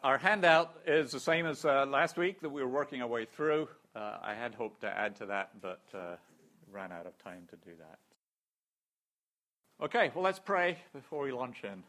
Our handout is the same as last week that we were working our way through. I had hoped to add to that, but ran out of time to do that. Okay, well, let's pray before we launch in.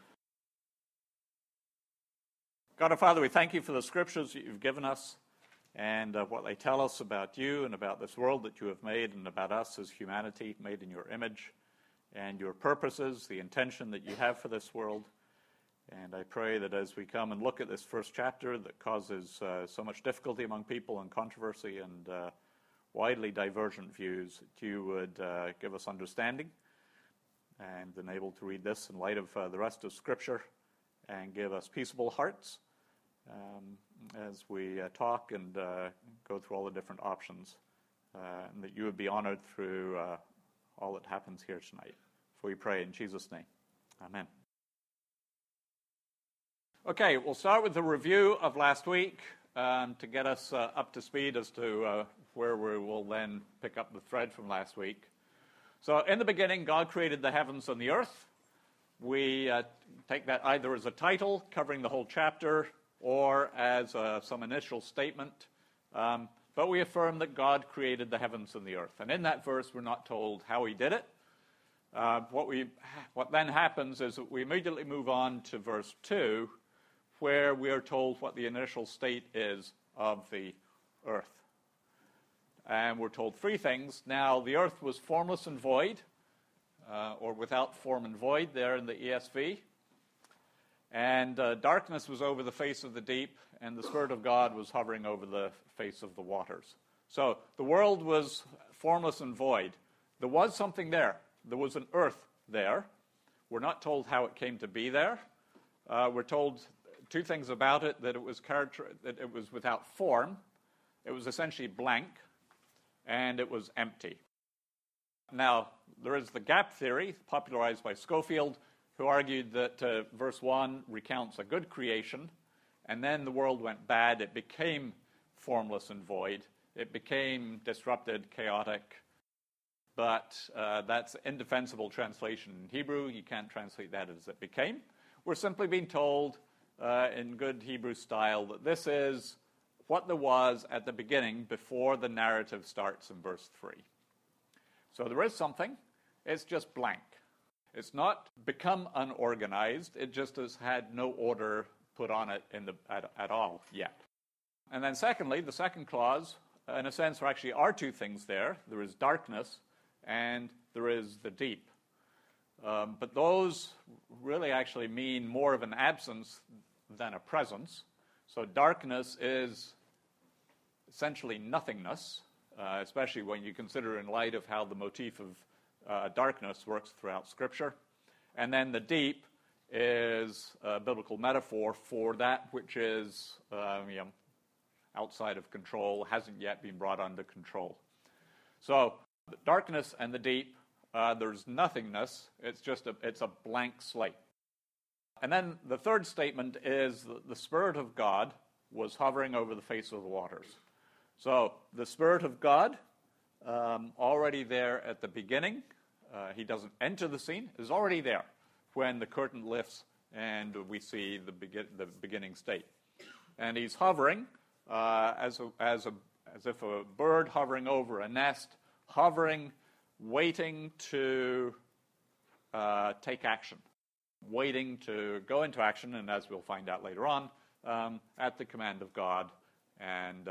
God our Father, we thank you for the scriptures that you've given us and what they tell us about you and about this world that you have made and about us as humanity made in your image and your purposes, the intention that you have for this world. And I pray that as we come and look at this first chapter that causes so much difficulty among people and controversy and widely divergent views, that you would give us understanding and enable to read this in light of the rest of Scripture and give us peaceable hearts as we talk and go through all the different options, and that you would be honored through all that happens here tonight. For we pray in Jesus' name. Amen. Okay, we'll start with a review of last week to get us up to speed as to where we will then pick up the thread from last week. So in the beginning, God created the heavens and the earth. We take that either as a title covering the whole chapter or as some initial statement. But we affirm that God created the heavens and the earth. And in that verse, we're not told how he did it. What then happens is that we immediately move on to verse 2, where we are told what the initial state is of the earth. And we're told three things. Now, the earth was formless and void, or without form and void there in the ESV. And darkness was over the face of the deep, and the Spirit of God was hovering over the face of the waters. So the world was formless and void. There was something there. There was an earth there. We're not told how it came to be there. We're told two things about it: that it was without form, it was essentially blank, and it was empty. Now, there is the gap theory, popularized by Schofield, who argued that verse 1 recounts a good creation, and then the world went bad. It became formless and void. It became disrupted, chaotic. But that's indefensible translation in Hebrew. You can't translate that as it became. We're simply being told in good Hebrew style that this is what there was at the beginning before the narrative starts in verse 3. So there is something. It's just blank. It's not become unorganized. It just has had no order put on it at all yet. And then secondly, the second clause, in a sense, there actually are two things there. There is darkness and there is the deep. But those really actually mean more of an absence than a presence. So darkness is essentially nothingness, especially when you consider in light of how the motif of darkness works throughout Scripture. And then the deep is a biblical metaphor for that which is outside of control, hasn't yet been brought under control. So the darkness and the deep, there's nothingness. It's a blank slate. And then the third statement is that the Spirit of God was hovering over the face of the waters. So the Spirit of God, already there at the beginning, he doesn't enter the scene, is already there when the curtain lifts and we see the beginning state. And he's hovering as if a bird hovering over a nest, hovering, waiting to take action, waiting to go into action, and as we'll find out later on, at the command of God, and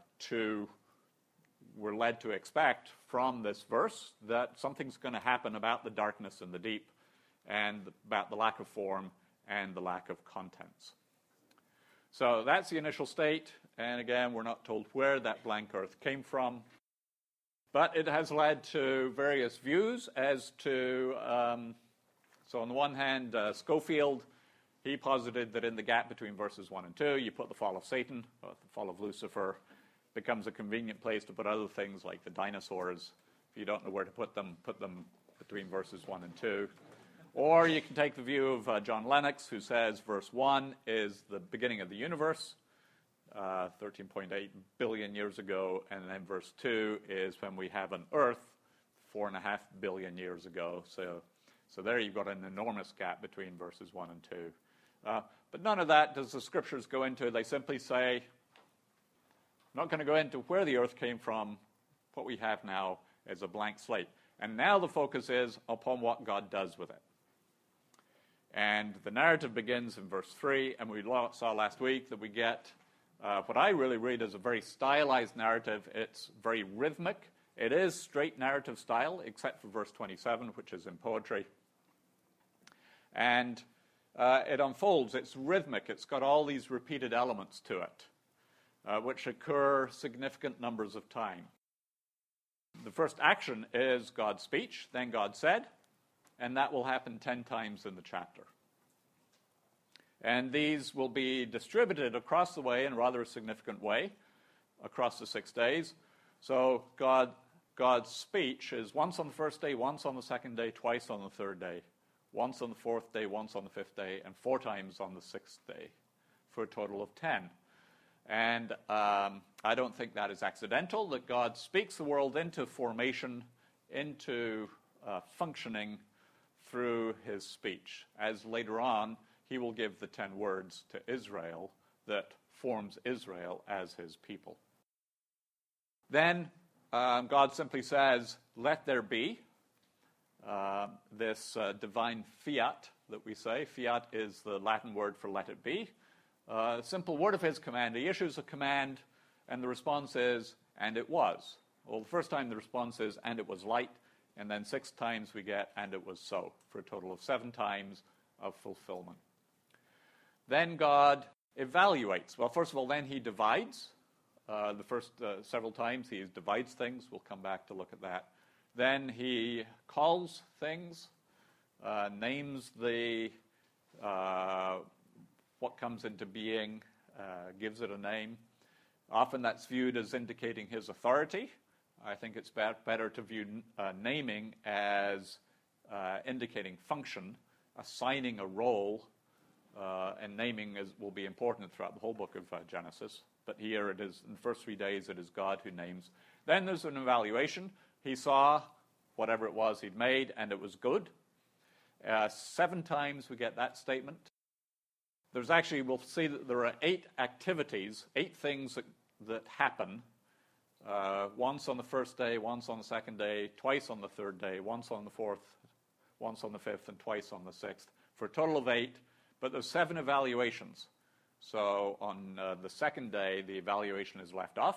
we're led to expect from this verse that something's going to happen about the darkness and the deep, and about the lack of form and the lack of contents. So that's the initial state, and again, we're not told where that blank earth came from, but it has led to various views as to, so on the one hand, Schofield, he posited that in the gap between verses 1 and 2, you put the fall of Satan, or the fall of Lucifer, becomes a convenient place to put other things like the dinosaurs. If you don't know where to put them between verses 1 and 2. Or you can take the view of John Lennox, who says verse 1 is the beginning of the universe, 13.8 billion years ago, and then verse 2 is when we have an Earth 4.5 billion years ago. So there you've got an enormous gap between verses 1 and 2. But none of that does the scriptures go into. They simply say, I'm not going to go into where the earth came from. What we have now is a blank slate. And now the focus is upon what God does with it. And the narrative begins in verse 3, and we saw last week that we get what I really read as a very stylized narrative. It's very rhythmic. It is straight narrative style, except for verse 27, which is in poetry. And it unfolds. It's rhythmic. It's got all these repeated elements to it, which occur significant numbers of time. The first action is God's speech, then God said, and that will happen 10 times in the chapter. And these will be distributed across the way in a rather significant way across the 6 days. So God's speech is once on the first day, once on the second day, twice on the third day, once on the fourth day, once on the fifth day, and 4 times on the 6th day, for a total of 10. And I don't think that is accidental, that God speaks the world into formation, into functioning through his speech, as later on he will give the 10 words to Israel that forms Israel as his people. Then God simply says, let there be. This divine fiat that we say. Fiat is the Latin word for let it be. A simple word of his command. He issues a command, and the response is, and it was. Well, the first time the response is, and it was light, and then 6 times we get, and it was so, for a total of 7 times of fulfillment. Then God evaluates. Well, first of all, then he divides. The first several times he divides things. We'll come back to look at that. Then he calls things, names what comes into being, gives it a name. Often that's viewed as indicating his authority. I think it's better to view naming as indicating function, assigning a role, and naming will be important throughout the whole book of Genesis. But here it is, in the first 3 days, it is God who names. Then there's an evaluation. He saw whatever it was he'd made, and it was good. 7 times we get that statement. There's actually, we'll see that there are 8 activities, 8 things that happen. Once on the first day, once on the second day, twice on the third day, once on the fourth, once on the fifth, and twice on the 6th, for a total of 8. But there's 7 evaluations. So on the second day, the evaluation is left off.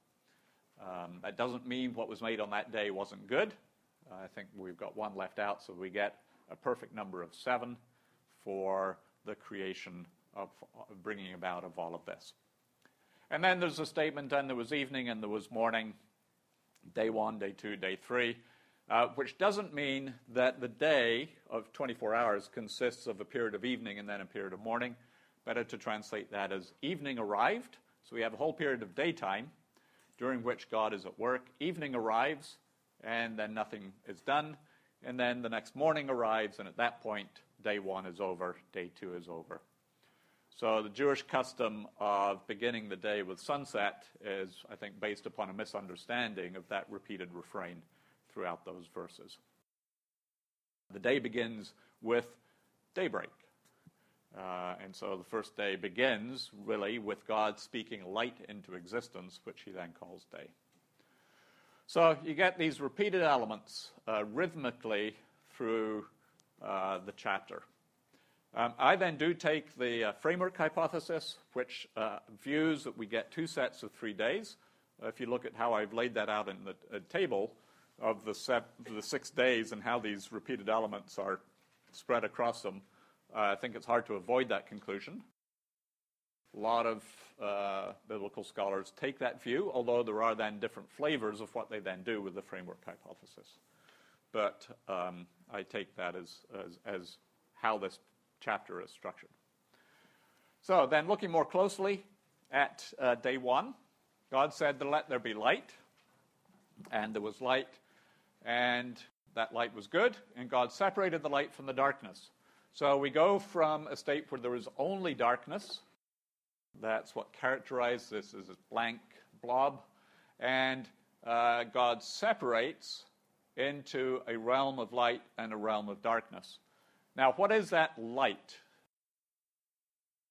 That doesn't mean what was made on that day wasn't good. I think we've got 1 left out, so we get a perfect number of 7 for the creation of bringing about of all of this. And then there's a statement, and there was evening and there was morning, day 1, day 2, day 3, which doesn't mean that the day of 24 hours consists of a period of evening and then a period of morning. Better to translate that as evening arrived. So we have a whole period of daytime during which God is at work. Evening arrives, and then nothing is done. And then the next morning arrives, and at that point, day 1 is over, day 2 is over. So the Jewish custom of beginning the day with sunset is, I think, based upon a misunderstanding of that repeated refrain throughout those verses. The day begins with daybreak. And so the first day begins, really, with God speaking light into existence, which he then calls day. So you get these repeated elements rhythmically through the chapter. I then do take the framework hypothesis, which views that we get 2 sets of 3 days. If you look at how I've laid that out in the table of the 6 days and how these repeated elements are spread across them, I think it's hard to avoid that conclusion. A lot of biblical scholars take that view, although there are then different flavors of what they then do with the framework hypothesis. But I take that as how this chapter is structured. So then looking more closely at day 1, God said, let there be light. And there was light, and that light was good, and God separated the light from the darkness. So we go from a state where there was only darkness. That's what characterized this as a blank blob. And God separates into a realm of light and a realm of darkness. Now, what is that light?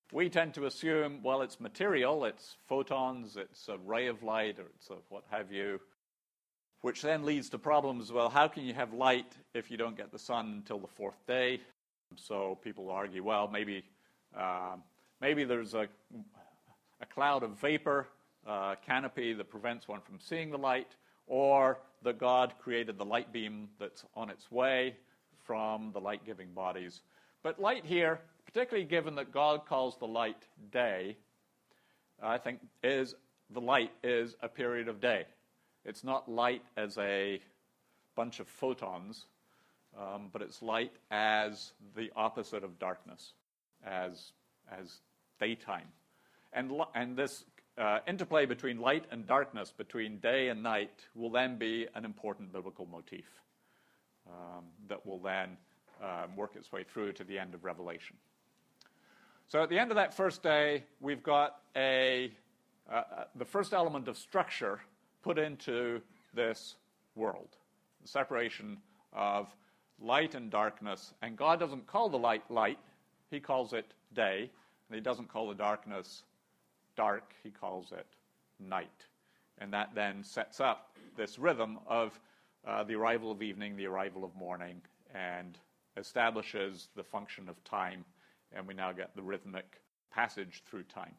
we tend to assume, well, it's material, it's photons, it's a ray of light, or it's a what have you, which then leads to problems. Well, how can you have light if you don't get the sun until the fourth day? So people argue, well, maybe there's a cloud of vapor, canopy that prevents one from seeing the light, or that God created the light beam that's on its way from the light-giving bodies. But light here, particularly given that God calls the light day, I think the light is a period of day. It's not light as a bunch of photons, but it's light as the opposite of darkness, as daytime. And this interplay between light and darkness, between day and night, will then be an important biblical motif that will then work its way through to the end of Revelation. So at the end of that first day, we've got the first element of structure put into this world, the separation of light and darkness. And God doesn't call the light light, he calls it day, and he doesn't call the darkness dark, he calls it night. And that then sets up this rhythm of the arrival of evening, the arrival of morning, and establishes the function of time, and we now get the rhythmic passage through time.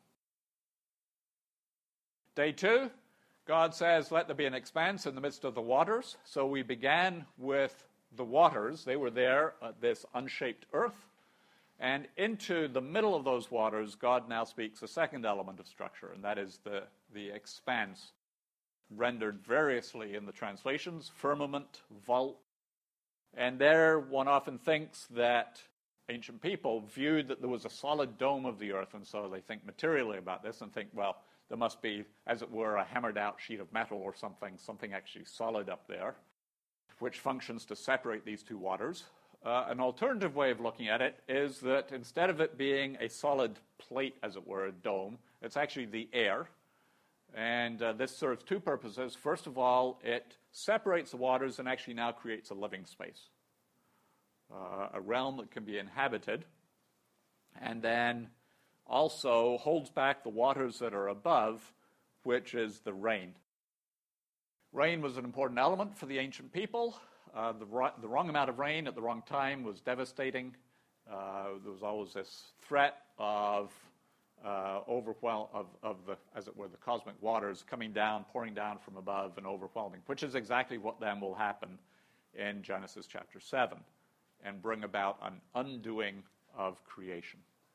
Day 2, God says, let there be an expanse in the midst of the waters. So we began with the waters. They were there, this unshaped earth. And into the middle of those waters, God now speaks a second element of structure, and that is the expanse, rendered variously in the translations, firmament, vault. And there one often thinks that ancient people viewed that there was a solid dome of the earth, and so they think materially about this and think, well, there must be, as it were, a hammered out sheet of metal or something actually solid up there, which functions to separate these two waters. An alternative way of looking at it is that instead of it being a solid plate, as it were, a dome, it's actually the air. And this serves two purposes. First of all, it separates the waters and actually now creates a living space, a realm that can be inhabited, and then also holds back the waters that are above, which is the rain. Rain was an important element for the ancient people. The wrong amount of rain at the wrong time was devastating. There was always this threat of overwhelm of the, as it were, the cosmic waters coming down, pouring down from above and overwhelming, which is exactly what then will happen in Genesis chapter 7 and bring about an undoing of creation.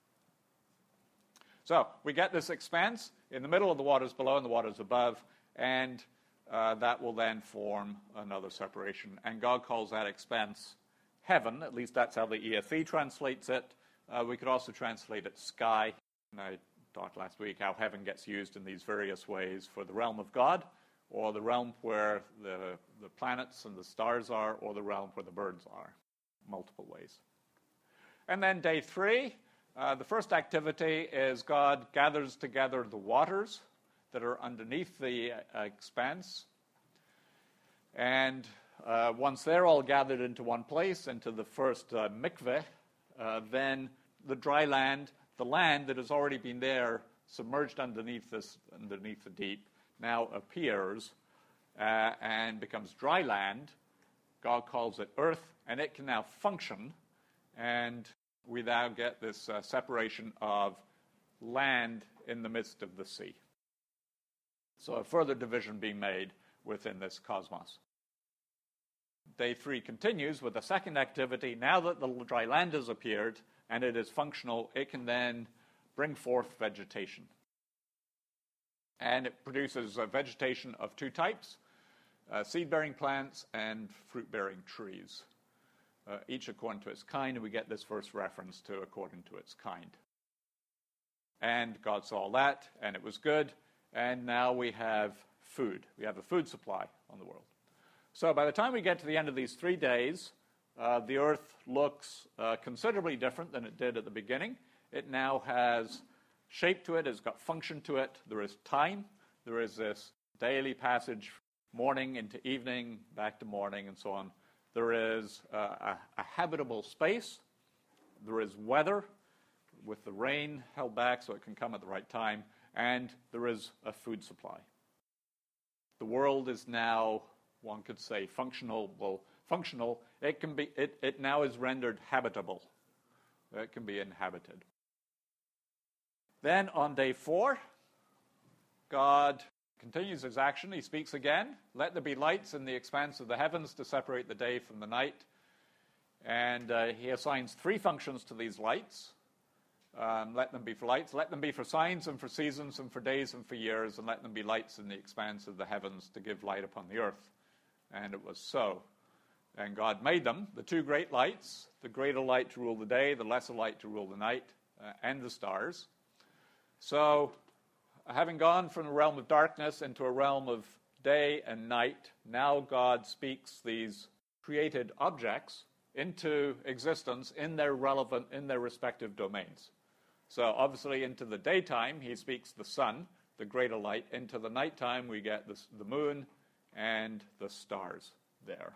So we get this expanse in the middle of the waters below and the waters above, and that will then form another separation. And God calls that expanse heaven. At least that's how the ESV translates it. We could also translate it sky. And I talked last week how heaven gets used in these various ways for the realm of God, or the realm where the planets and the stars are, or the realm where the birds are. Multiple ways. And then day 3, the first activity is God gathers together the waters that are underneath the expanse. And once they're all gathered into one place, into the first mikveh, then the dry land, the land that has already been there, submerged underneath the deep, now appears and becomes dry land. God calls it earth, and it can now function, and we now get this separation of land in the midst of the sea. So a further division being made within this cosmos. Day 3 continues with a second activity. Now that the dry land has appeared and it is functional, it can then bring forth vegetation. And it produces a vegetation of two types, seed-bearing plants and fruit-bearing trees, each according to its kind, and we get this first reference to according to its kind. And God saw that, and it was good, and now we have food. We have a food supply on the world. So by the time we get to the end of these 3 days, the earth looks considerably different than it did at the beginning. It now has shape to it, it's got function to it, there is time, there is this daily passage, morning into evening, back to morning, and so on. There is a habitable space, there is weather, with the rain held back so it can come at the right time, and there is a food supply. The world is now, one could say, functional. Well, functional, it now is rendered habitable. It can be inhabited. Then on day 4, God continues his action. He speaks again. Let there be lights in the expanse of the heavens to separate the day from the night. And he assigns 3 functions to these lights. Let them be for lights. Let them be for signs and for seasons and for days and for years. And let them be lights in the expanse of the heavens to give light upon the earth. And it was so. And God made them, the 2 great lights, the greater light to rule the day, the lesser light to rule the night, and the stars. So, having gone from the realm of darkness into a realm of day and night, now God speaks these created objects into existence in their respective domains. So obviously into the daytime, he speaks the sun, the greater light. Into the nighttime, we get the moon and the stars there.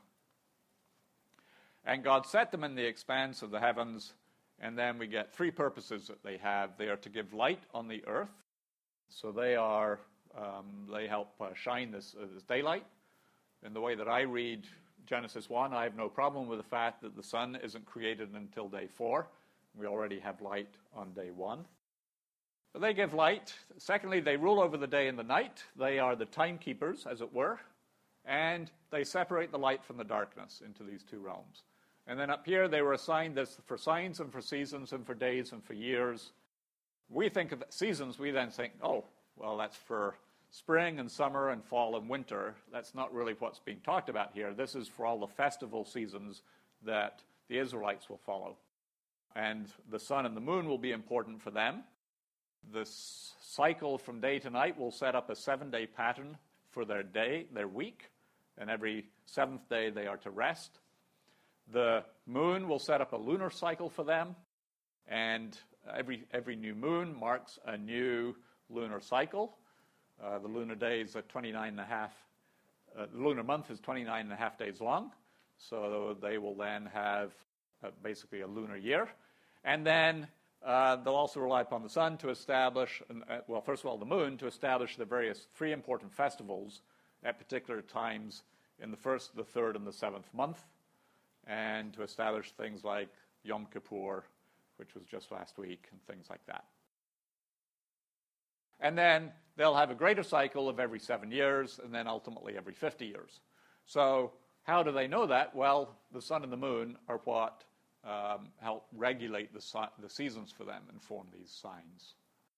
And God set them in the expanse of the heavens, and then we get 3 purposes that they have. They are to give light on the earth. So they help shine this daylight. In the way that I read Genesis 1, I have no problem with the fact that the sun isn't created until day 4. We already have light on day 1. But they give light. Secondly, they rule over the day and the night. They are the timekeepers, as it were. And they separate the light from the darkness into these 2 realms. And then up here, they were assigned this for signs and for seasons and for days and for years. We think of seasons, we then think, oh, well, that's for spring and summer and fall and winter. That's not really what's being talked about here. This is for all the festival seasons that the Israelites will follow. And the sun and the moon will be important for them. The cycle from day to night will set up a 7-day pattern for their day, their week, and every 7th day they are to rest. The moon will set up a lunar cycle for them, and every new moon marks a new lunar cycle. The lunar day is 29 and a half. The lunar month is 29 and a half days long, so they will then have basically a lunar year. And then they'll also rely upon the sun to establish, well, first of all, the moon, to establish the various 3 important festivals at particular times in the 1st, the 3rd, and the 7th month, and to establish things like Yom Kippur, which was just last week, and things like that. And then they'll have a greater cycle of every 7 years, and then ultimately every 50 years. So how do they know that? Well, the sun and the moon are what help regulate the seasons for them and form these signs.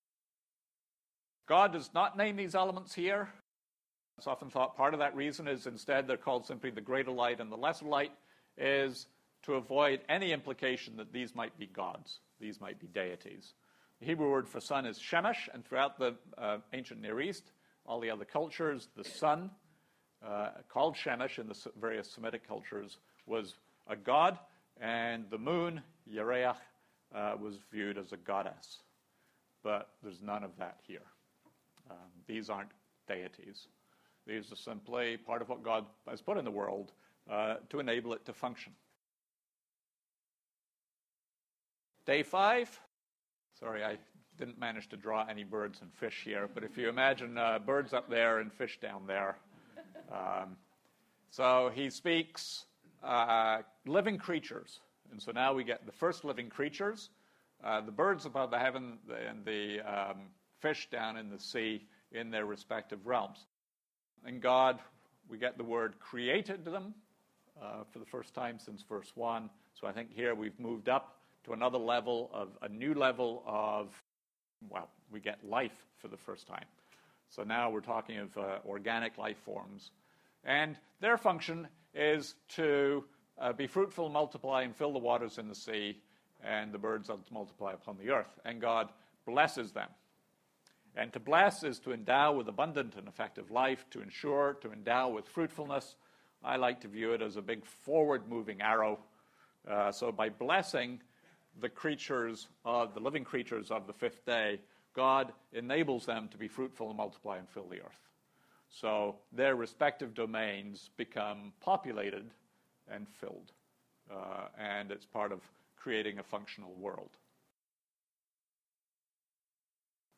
God does not name these elements here. It's often thought part of that reason is instead they're called simply the greater light and the lesser light, is to avoid any implication that these might be gods, these might be deities. The Hebrew word for sun is shemesh, and throughout the ancient Near East, all the other cultures, the sun, called shemesh in the various Semitic cultures, was a god, and the moon, Yereach, was viewed as a goddess. But there's none of that here. These aren't deities. These are simply part of what God has put in the world to enable it to function. Day 5. Sorry, I didn't manage to draw any birds and fish here, but if you imagine birds up there and fish down there. So he speaks living creatures. And so now we get the first living creatures, the birds above the heaven and the fish down in the sea in their respective realms. In God, we get the word created them for the first time since verse 1. So I think here we've moved up to another level a new level of, well, we get life for the first time. So now we're talking of organic life forms. And their function is to be fruitful, multiply, and fill the waters in the sea, and the birds are to multiply upon the earth. And God blesses them. And to bless is to endow with abundant and effective life, to ensure, to endow with fruitfulness. I like to view it as a big forward-moving arrow. So by blessing the creatures, the living creatures of the 5th day, God enables them to be fruitful and multiply and fill the earth. So their respective domains become populated and filled. And it's part of creating a functional world.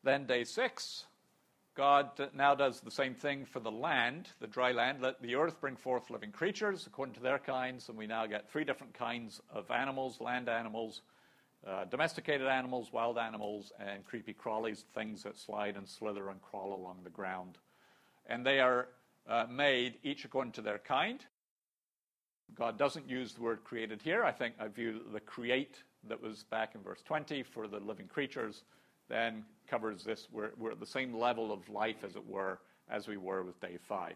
Then day 6, God now does the same thing for the land, the dry land. Let the earth bring forth living creatures according to their kinds. And we now get 3 different kinds of animals, land animals, domesticated animals, wild animals, and creepy crawlies, things that slide and slither and crawl along the ground. And they are made each according to their kind. God doesn't use the word created here. I view the create that was back in verse 20 for the living creatures then covers this. We're at the same level of life, as it were, as we were with day 5.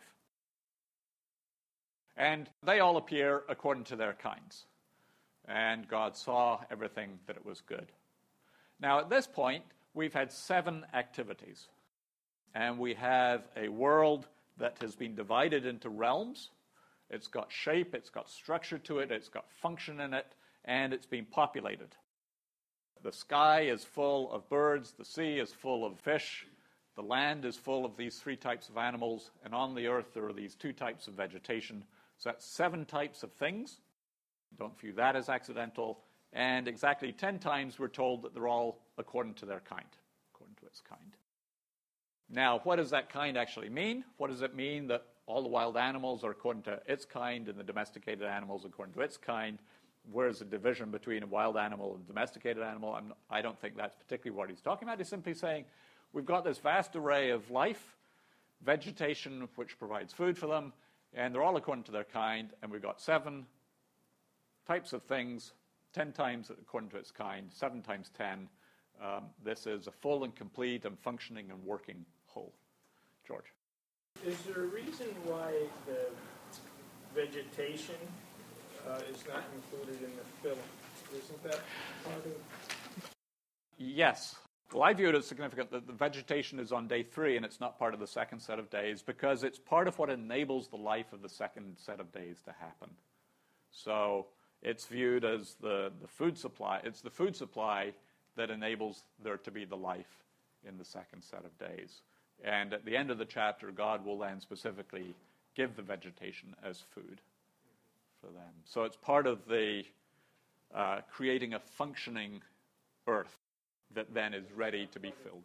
And they all appear according to their kinds. And God saw everything that it was good. Now, at this point, we've had 7 activities. And we have a world that has been divided into realms. It's got shape, it's got structure to it, it's got function in it, and it's been populated. The sky is full of birds, the sea is full of fish, the land is full of these 3 types of animals, and on the earth there are these 2 types of vegetation. So that's 7 types of things. Don't view that as accidental. And exactly 10 times we're told that they're all according to their kind, according to its kind. Now, what does that kind actually mean? What does it mean that all the wild animals are according to its kind and the domesticated animals according to its kind? Where's the division between a wild animal and a domesticated animal? I don't think that's particularly what he's talking about. He's simply saying we've got this vast array of life, vegetation which provides food for them, and they're all according to their kind, and we've got 7 types of things, 10 times according to its kind, 7 times 10. This is a full and complete and functioning and working whole. George? Is there a reason why the vegetation is not included in the filling? Isn't that part of... Yes. Well, I view it as significant that the vegetation is on day 3 and it's not part of the second set of days because it's part of what enables the life of the second set of days to happen. So it's viewed as the food supply. It's the food supply that enables there to be the life in the second set of days. And at the end of the chapter, God will then specifically give the vegetation as food for them. So it's part of the creating a functioning earth that then is ready to be filled.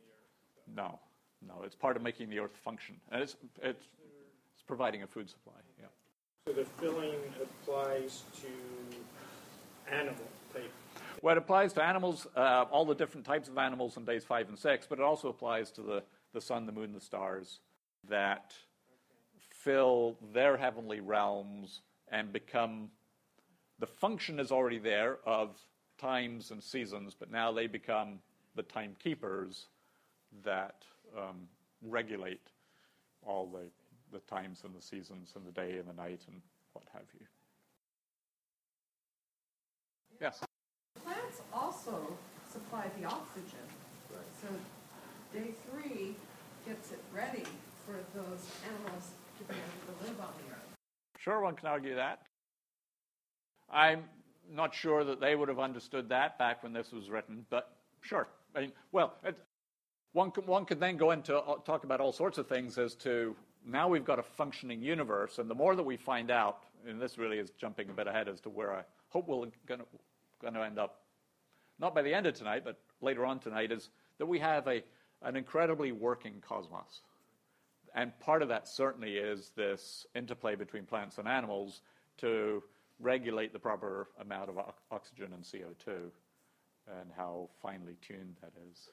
No, it's part of making the earth function. And it's providing a food supply, yeah. So the filling applies to animal type? Well, it applies to animals, all the different types of animals in days 5 and 6, but it also applies to the sun, the moon, the stars that fill their heavenly realms and become, the function is already there of times and seasons, but now they become the timekeepers that regulate all the times and the seasons and the day and the night and what have you. Yes? Plants also supply the oxygen. Right. So day 3 gets it ready for those animals to be able to live on the earth. Sure, one can argue that. I'm not sure that they would have understood that back when this was written, but sure. I mean, well, one could then go into talk about all sorts of things as to now we've got a functioning universe, and the more that we find out, and this really is jumping a bit ahead as to where I hope we're going to end up, not by the end of tonight, but later on tonight, is that we have an incredibly working cosmos. And part of that certainly is this interplay between plants and animals to regulate the proper amount of oxygen and CO2 and how finely tuned that is.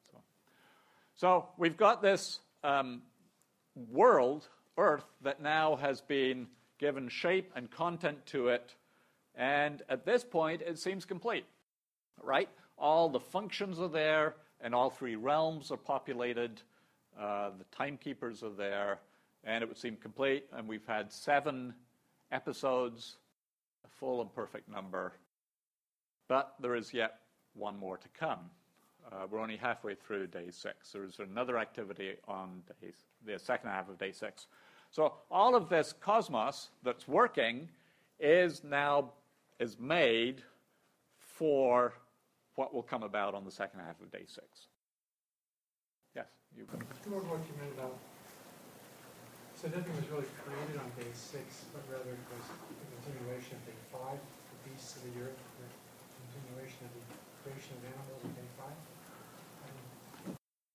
So we've got this world, Earth, that now has been given shape and content to it, and at this point it seems complete, right? All the functions are there, and all 3 realms are populated. The timekeepers are there, and it would seem complete, and we've had 7 episodes, a full and perfect number, but there is yet one more to come. We're only halfway through day 6. There's another activity on the second half of day 6. So all of this cosmos that's working is made for what will come about on the second half of day 6. Yes, you can. Toward what you meant about, so nothing was really created on day 6, but rather it was a continuation of day 5, the beasts of the earth, the continuation of the creation of animals on day 5.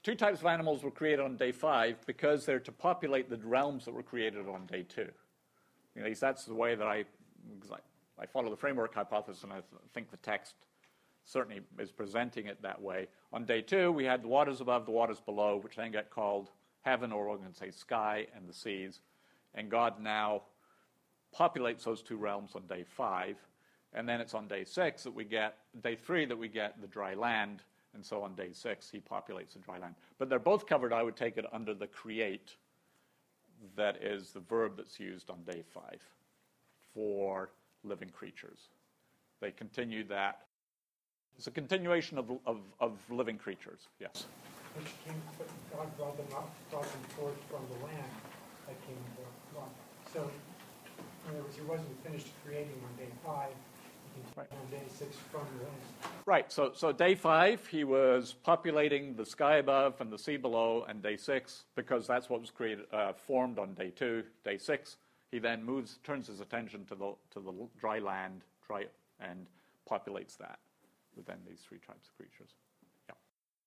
two types of animals were created on day 5 because they're to populate the realms that were created on day 2. At least that's the way that I follow the framework hypothesis, and I think the text certainly is presenting it that way. On day 2, we had the waters above, the waters below, which then get called heaven, or we're going to say sky, and the seas. And God now populates those two realms on day 5. And then it's on day 6 that we get, day 3 that we get the dry land. And so on day 6, he populates the dry land. But they're both covered, I would take it, under the create. That is the verb that's used on day 5 for living creatures. They continue that. It's a continuation of living creatures, yes. Which came, but God brought them forth from the land that came forth. So, in other words, he wasn't finished creating on day 5. He continued on day 6 from the land. Right, so day 5, he was populating the sky above and the sea below, and day 6, because that's what was created, formed on day 2, day 6, he then turns his attention to the dry land, and populates that within these 3 types of creatures. Yeah.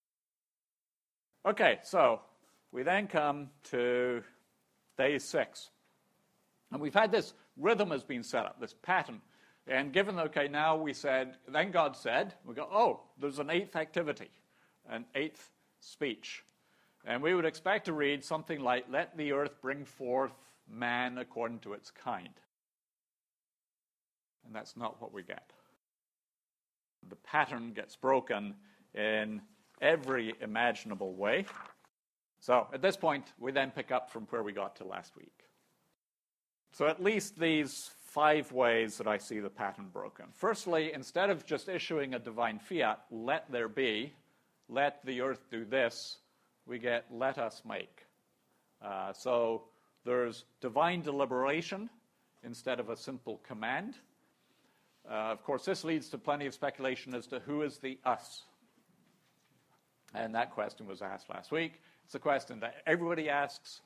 Okay, so we then come to day 6. And we've had this rhythm has been set up, this pattern. And given, okay, now we said, then God said, we go, oh, there's an 8th activity, an 8th speech. And we would expect to read something like, let the earth bring forth man according to its kind. And that's not what we get. The pattern gets broken in every imaginable way. So at this point, we then pick up from where we got to last week. So at least these 5 ways that I see the pattern broken. Firstly, instead of just issuing a divine fiat, let there be, let the earth do this, we get let us make. So there's divine deliberation instead of a simple command. Of course, this leads to plenty of speculation as to who is the us. And that question was asked last week. It's a question that everybody asks.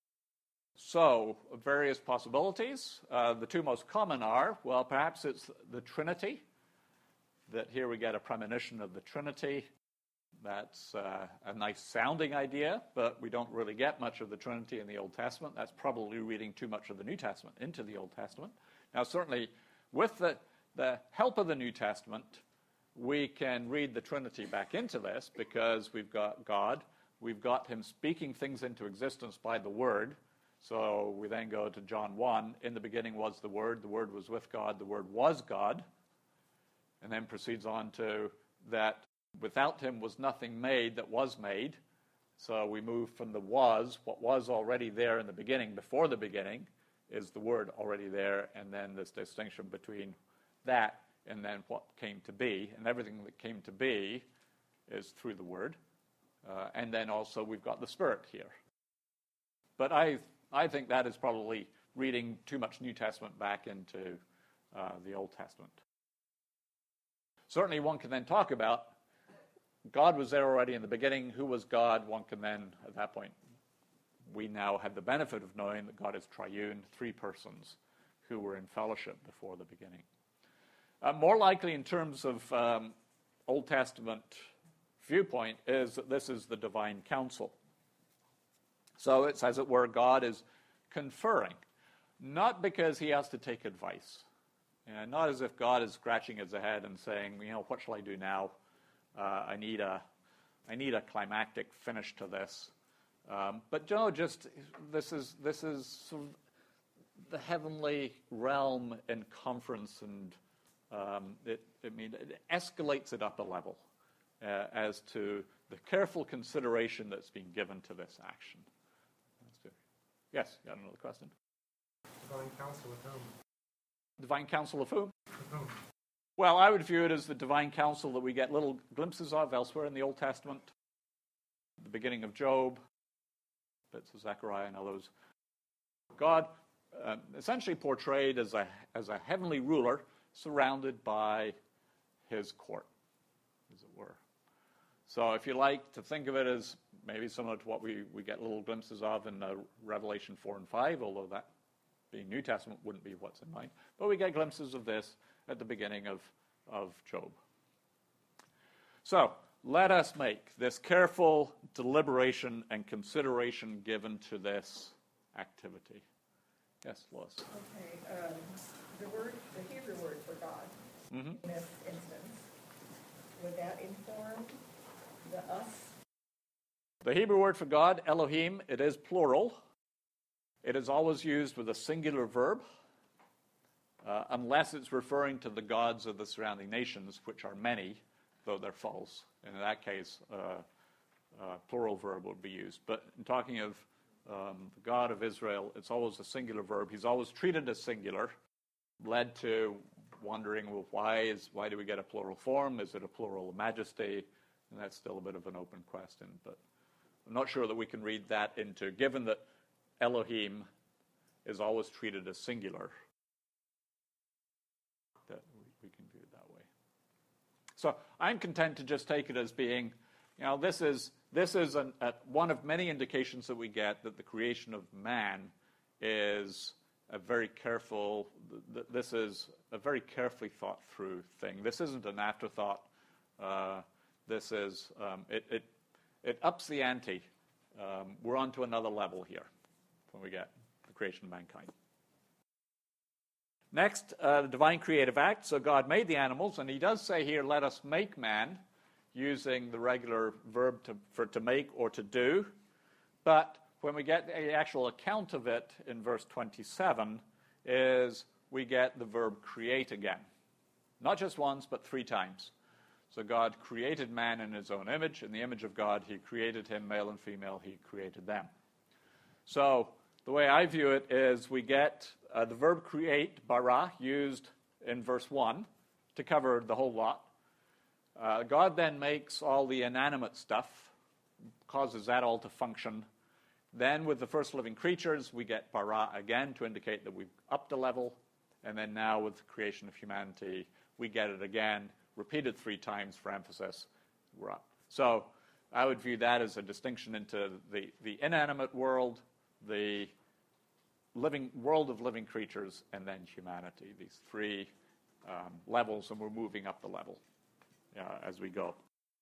So, various possibilities. The 2 most common are, well, perhaps it's the Trinity, that here we get a premonition of the Trinity. That's a nice sounding idea, but we don't really get much of the Trinity in the Old Testament. That's probably reading too much of the New Testament into the Old Testament. Now, certainly, with the help of the New Testament, we can read the Trinity back into this because we've got God, we've got him speaking things into existence by the Word. So we then go to John 1, in the beginning was the Word was with God, the Word was God, and then proceeds on to that without him was nothing made that was made. So we move from the was, what was already there in the beginning, before the beginning, is the Word already there, and then this distinction between that and then what came to be, and everything that came to be is through the Word. And then also we've got the Spirit here. But I think that is probably reading too much New Testament back into the Old Testament. Certainly one can then talk about God was there already in the beginning. Who was God? One can then, at that point, we now have the benefit of knowing that God is triune, 3 persons who were in fellowship before the beginning. More likely in terms of Old Testament viewpoint is that this is the divine council. So it's, as it were, God is conferring, not because he has to take advice, not as if God is scratching his head and saying, what shall I do now? I need a climactic finish to this. But just this is sort of the heavenly realm in conference, and it escalates it up a level as to the careful consideration that's being given to this action. Yes, you got another question? Divine counsel with whom? Divine counsel of whom? With whom? Well, I would view it as the divine counsel that we get little glimpses of elsewhere in the Old Testament. The beginning of Job, bits of Zechariah and others. God essentially portrayed as a heavenly ruler surrounded by his court, as it were. So if you like to think of it as maybe similar to what we get little glimpses of in Revelation 4 and 5, although that being New Testament wouldn't be what's in mind. But we get glimpses of this at the beginning of Job. So let us make, this careful deliberation and consideration given to this activity. Yes, Lois. Okay, the Hebrew word for God Mm-hmm. in this instance, would that inform the us? The Hebrew word for God, Elohim, it is plural. It is always used with a singular verb, unless it's referring to the gods of the surrounding nations, which are many, though they're false. And in that case, plural verb would be used. But in talking of the God of Israel, it's always a singular verb. He's always treated as singular, led to wondering, well, why do we get a plural form? Is it a plural majesty? And that's still a bit of an open question. But I'm not sure that we can read that into, given that Elohim is always treated as singular, that we can view it that way. So I'm content to just take it as being, this is one of many indications that we get that the creation of man is a very careful, this is a very carefully thought through thing. This isn't an afterthought. This is, it ups the ante. We're on to another level here when we get the creation of mankind. Next, the divine creative act. So God made the animals, and he does say here, let us make man, using the regular verb to make or to do. But when we get the actual account of it in verse 27, is we get the verb create again. Not just once, but 3 times. So God created man in his own image. In the image of God, he created him, male and female, he created them. So the way I view it is we get the verb create, bara, used in verse 1 to cover the whole lot. God then makes all the inanimate stuff, causes that all to function. Then with the first living creatures, we get bara again to indicate that we've upped a level. And then now with the creation of humanity, we get it again, repeated 3 times for emphasis. We're up. So I would view that as a distinction into the inanimate world, the living world of living creatures, and then humanity. These 3 levels, and we're moving up the level as we go.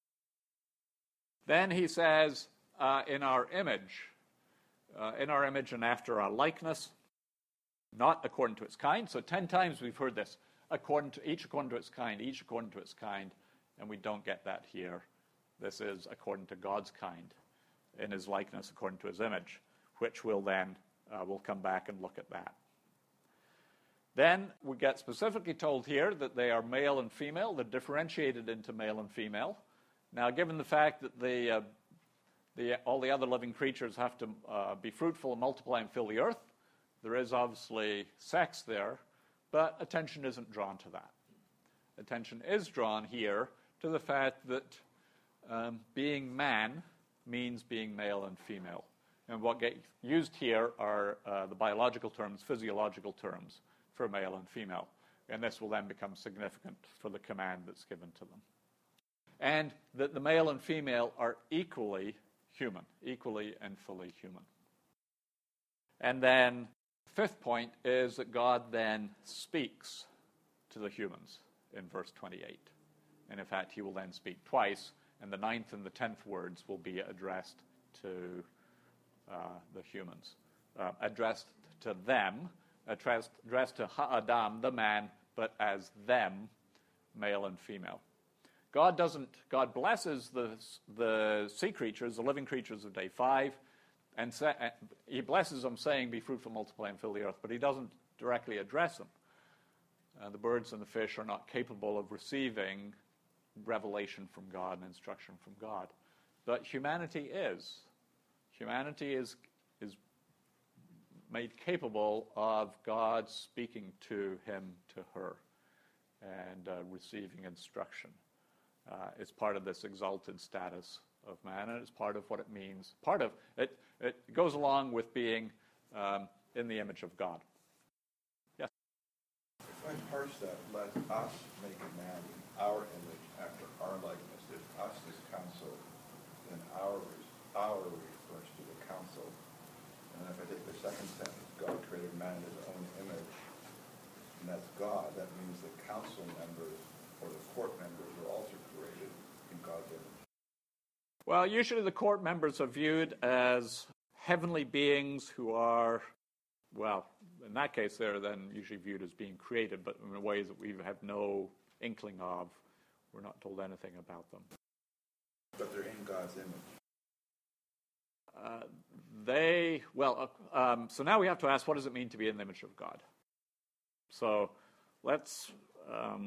Then he says, in our image and after our likeness, not according to its kind. So 10 times we've heard this, each according to its kind, each according to its kind, and we don't get that here. This is according to God's kind, in his likeness according to his image, which we'll come back and look at that. Then we get specifically told here that they are male and female. They're differentiated into male and female. Now, given the fact that all the other living creatures have to be fruitful and multiply and fill the earth, there is obviously sex there, but attention isn't drawn to that. Attention is drawn here to the fact that being man means being male and female. And what gets used here are the biological terms, physiological terms for male and female. And this will then become significant for the command that's given to them. And that the male and female are equally human, equally and fully human. And then the 5th point is that God then speaks to the humans in verse 28. And in fact, he will then speak twice, and the 9th and the 10th words will be addressed to the humans, addressed to them, addressed to Ha'adam, the man, but as them, male and female. God blesses the sea creatures, the living creatures of day 5, and he blesses them saying, be fruitful, multiply, and fill the earth, but he doesn't directly address them. The birds and the fish are not capable of receiving revelation from God and instruction from God. But humanity is. Humanity is made capable of God speaking to him, to her, and receiving instruction. It's part of this exalted status of man, and it's part of what it means. Part of it, it goes along with being in the image of God. Yes? If I parse that, let us make a man in our image after our likeness. If us is counsel, then our refers to the counsel. And if I take the second sentence, God created man in his own image, and that's God, that means the council members or the court members are also created in God's image. Well, usually the court members are viewed as heavenly beings who are, well, in that case they're then usually viewed as being created, but in ways that we have no inkling of. We're not told anything about them. But they're in God's image. So now we have to ask, what does it mean to be in the image of God? So let's let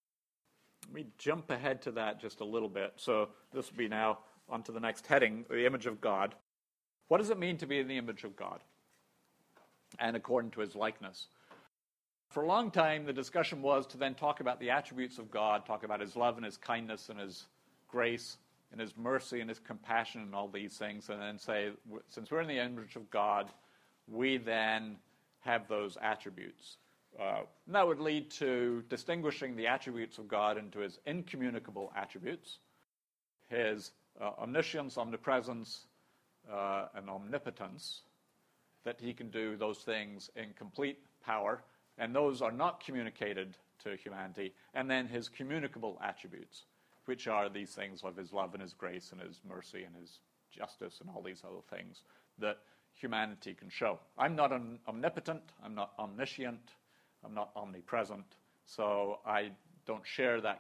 me jump ahead to that just a little bit. So this will be now on to the next heading, the image of God. What does it mean to be in the image of God? And according to his likeness. For a long time, the discussion was to then talk about the attributes of God, talk about his love and his kindness and his grace and his mercy and his compassion and all these things, and then say, since we're in the image of God, we then have those attributes. And that would lead to distinguishing the attributes of God into his incommunicable attributes, his omniscience, omnipresence, and omnipotence, that he can do those things in complete power, and those are not communicated to humanity, and then his communicable attributes, which are these things of his love and his grace and his mercy and his justice and all these other things that humanity can show. I'm not omnipotent, I'm not omniscient, I'm not omnipresent, so I don't share that.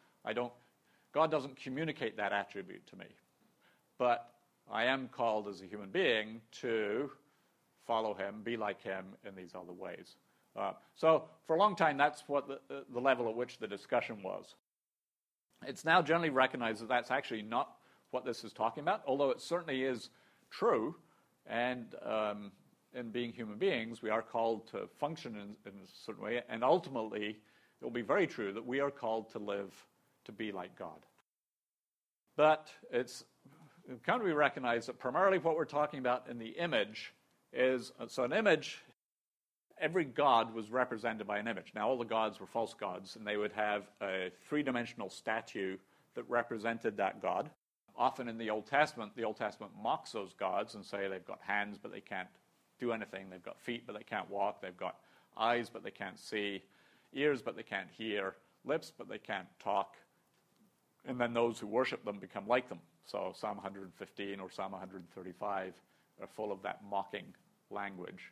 God doesn't communicate that attribute to me. But I am called as a human being to follow him, be like him in these other ways. So for a long time, that's what the level at which the discussion was. It's now generally recognized that that's actually not what this is talking about, although it certainly is true. And in being human beings, we are called to function in a certain way. And ultimately, it will be very true that we are called to live to be like God. But it's kind of be recognized that primarily what we're talking about in the image is, so an image, every god was represented by an image. Now, all the gods were false gods, and they would have a three-dimensional statue that represented that god. Often in the Old Testament mocks those gods and say they've got hands, but they can't do anything. They've got feet, but they can't walk. They've got eyes, but they can't see. Ears, but they can't hear. Lips, but they can't talk. And then those who worship them become like them. So Psalm 115 or Psalm 135 are full of that mocking language.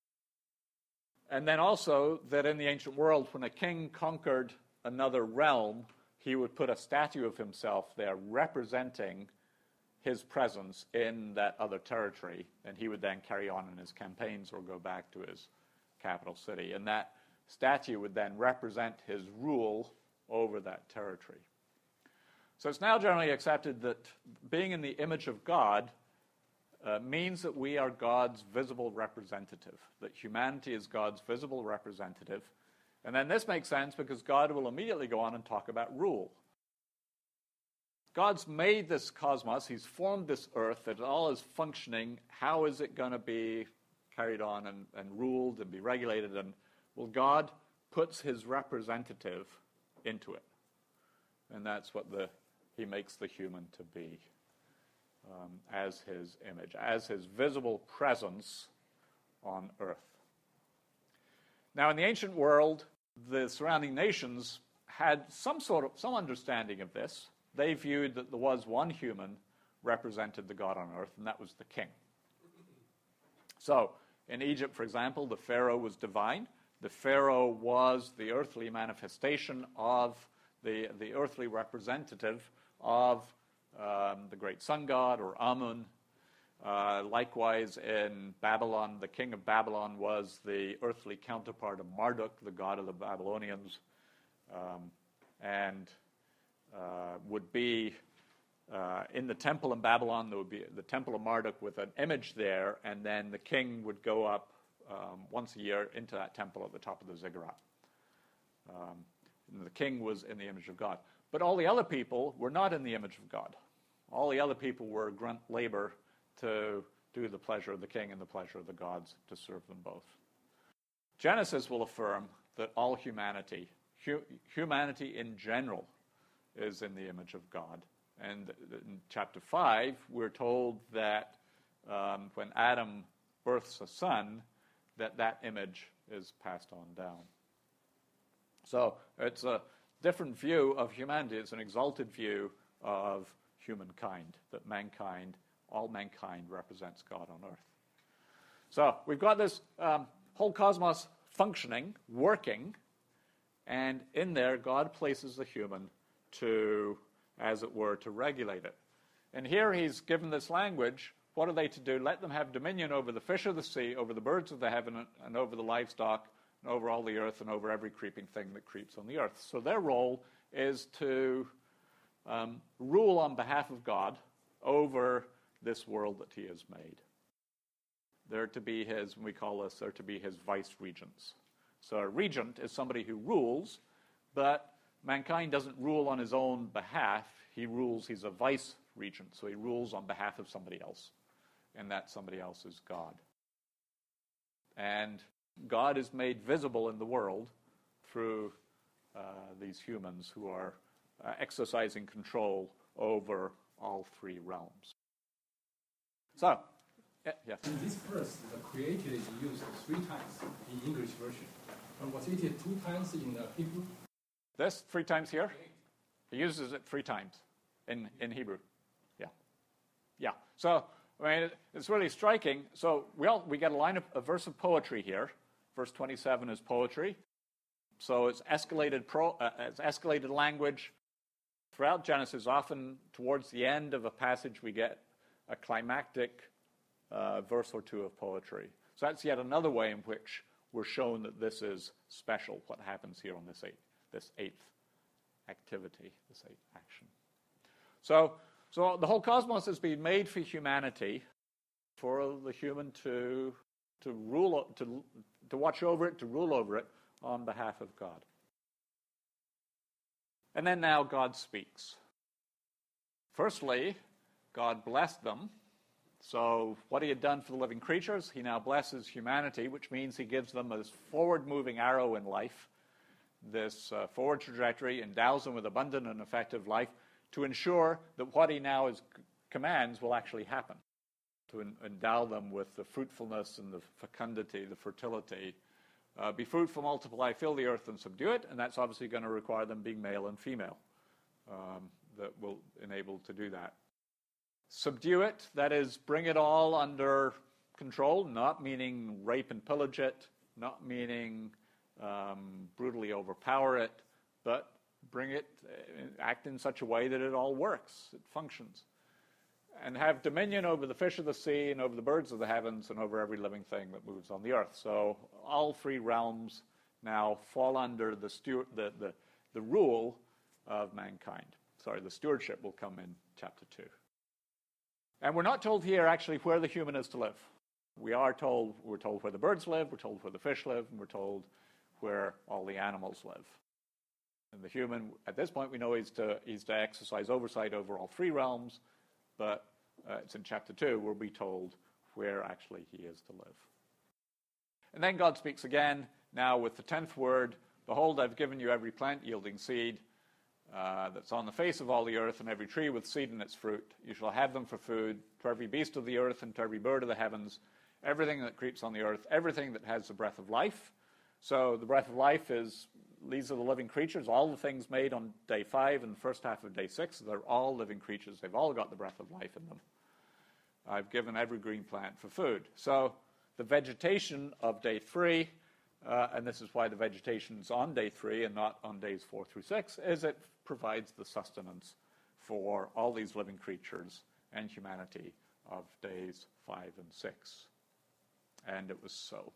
And then also that in the ancient world, when a king conquered another realm, he would put a statue of himself there representing his presence in that other territory, and he would then carry on in his campaigns or go back to his capital city. And that statue would then represent his rule over that territory. So it's now generally accepted that being in the image of God means that we are God's visible representative, that humanity is God's visible representative. And then this makes sense because God will immediately go on and talk about rule. God's made this cosmos, he's formed this earth, that all is functioning. How is it going to be carried on and ruled and be regulated? And well, God puts his representative into it. And that's what he makes the human to be, as his image, as his visible presence on earth. Now, in the ancient world, the surrounding nations had some understanding of this. They viewed that there was one human represented the God on earth, and that was the king. So, in Egypt, for example, the Pharaoh was divine. The Pharaoh was the earthly manifestation of the earthly representative of the great sun god, or Amun. Likewise, in Babylon, the king of Babylon was the earthly counterpart of Marduk, the god of the Babylonians, and would be in the temple in Babylon. There would be the temple of Marduk with an image there, and then the king would go up once a year into that temple at the top of the ziggurat. And the king was in the image of God. But all the other people were not in the image of God. All the other people were grunt labor to do the pleasure of the king and the pleasure of the gods, to serve them both. Genesis will affirm that all humanity in general, is in the image of God. And in chapter 5, we're told that when Adam births a son, that image is passed on down. So it's a different view of humanity. It's an exalted view of humankind, that mankind, all mankind represents God on earth. So we've got this whole cosmos functioning, working, and in there God places the human to, as it were, to regulate it. And here he's given this language. What are they to do? Let them have dominion over the fish of the sea, over the birds of the heaven, and over the livestock, and over all the earth, and over every creeping thing that creeps on the earth. So their role is to rule on behalf of God over this world that he has made. They're to be his, we call this, they're to be his vice regents. So a regent is somebody who rules, but mankind doesn't rule on his own behalf. He rules, he's a vice regent, so he rules on behalf of somebody else, and that somebody else is God. And God is made visible in the world through these humans who are exercising control over all three realms. So, yeah. In this verse, the created is used 3 times in English version. And was it 2 times in the Hebrew? This 3 times here? He uses it 3 times in Hebrew. Yeah. Yeah. So, I mean, it's really striking. So we get a verse of poetry here. Verse 27 is poetry. So it's escalated language. Throughout Genesis, often towards the end of a passage, we get a climactic verse or 2 of poetry. So that's yet another way in which we're shown that this is special, what happens here on this eighth activity, this 8th action. So the whole cosmos has been made for humanity, for the human to rule, to watch over it, to rule over it on behalf of God. And then now God speaks. Firstly, God blessed them. So what he had done for the living creatures, he now blesses humanity, which means he gives them this forward-moving arrow in life, this forward trajectory, endows them with abundant and effective life to ensure that what he now commands will actually happen, to endow them with the fruitfulness and the fecundity, the fertility. Be fruitful, multiply, fill the earth, and subdue it, and that's obviously going to require them being male and female that will enable to do that. Subdue it, that is, bring it all under control, not meaning rape and pillage it, not meaning brutally overpower it, but bring it, act in such a way that it all works, it functions. And have dominion over the fish of the sea and over the birds of the heavens and over every living thing that moves on the earth. So all 3 realms now fall under the rule of mankind. Sorry, the stewardship will come in chapter 2. And we're not told here actually where the human is to live. We're told where the birds live, we're told where the fish live, and we're told where all the animals live. And the human, at this point, we know he's to exercise oversight over all 3 realms, but it's in chapter 2 we'll be told where actually he is to live. And then God speaks again, now with the 10th word, behold, I've given you every plant yielding seed that's on the face of all the earth, and every tree with seed in its fruit. You shall have them for food, to every beast of the earth and to every bird of the heavens, everything that creeps on the earth, everything that has the breath of life. So the breath of life these are the living creatures, all the things made on day 5 and the first half of day 6, they're all living creatures. They've all got the breath of life in them. I've given every green plant for food. So the vegetation of day 3, and this is why the vegetation is on day 3 and not on days 4 through 6, is it provides the sustenance for all these living creatures and humanity of days 5 and 6. And it was so.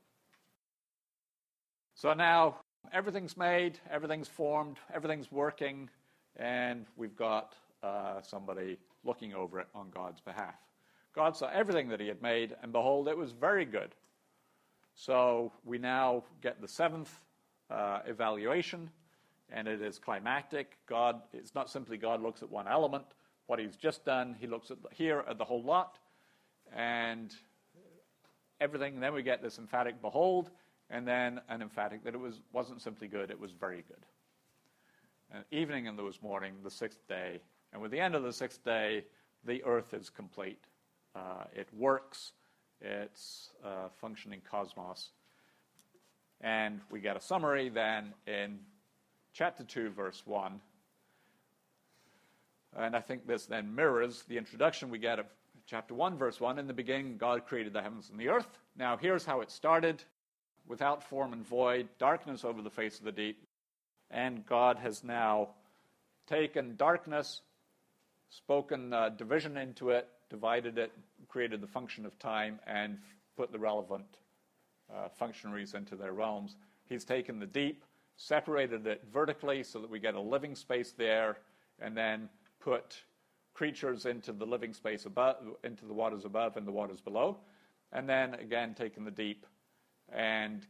So now everything's made, everything's formed, everything's working, and we've got somebody looking over it on God's behalf. God saw everything that he had made, and behold, it was very good. So we now get the 7th evaluation, and it is climactic. It's not simply God looks at one element, what he's just done. He looks at the whole lot, and everything. Then we get this emphatic behold, and then an emphatic that it wasn't simply good, it was very good. And evening and there was morning, the 6th day. And with the end of the 6th day, the earth is complete. It works. It's a functioning cosmos. And we get a summary then in chapter 2, verse 1. And I think this then mirrors the introduction we get of chapter 1, verse 1. In the beginning, God created the heavens and the earth. Now, here's how it started. Without form and void, darkness over the face of the deep. And God has now taken darkness, spoken division into it, divided it, created the function of time, and put the relevant functionaries into their realms. He's taken the deep, separated it vertically so that we get a living space there, and then put creatures into the living space above, into the waters above and the waters below, and then again taken the deep and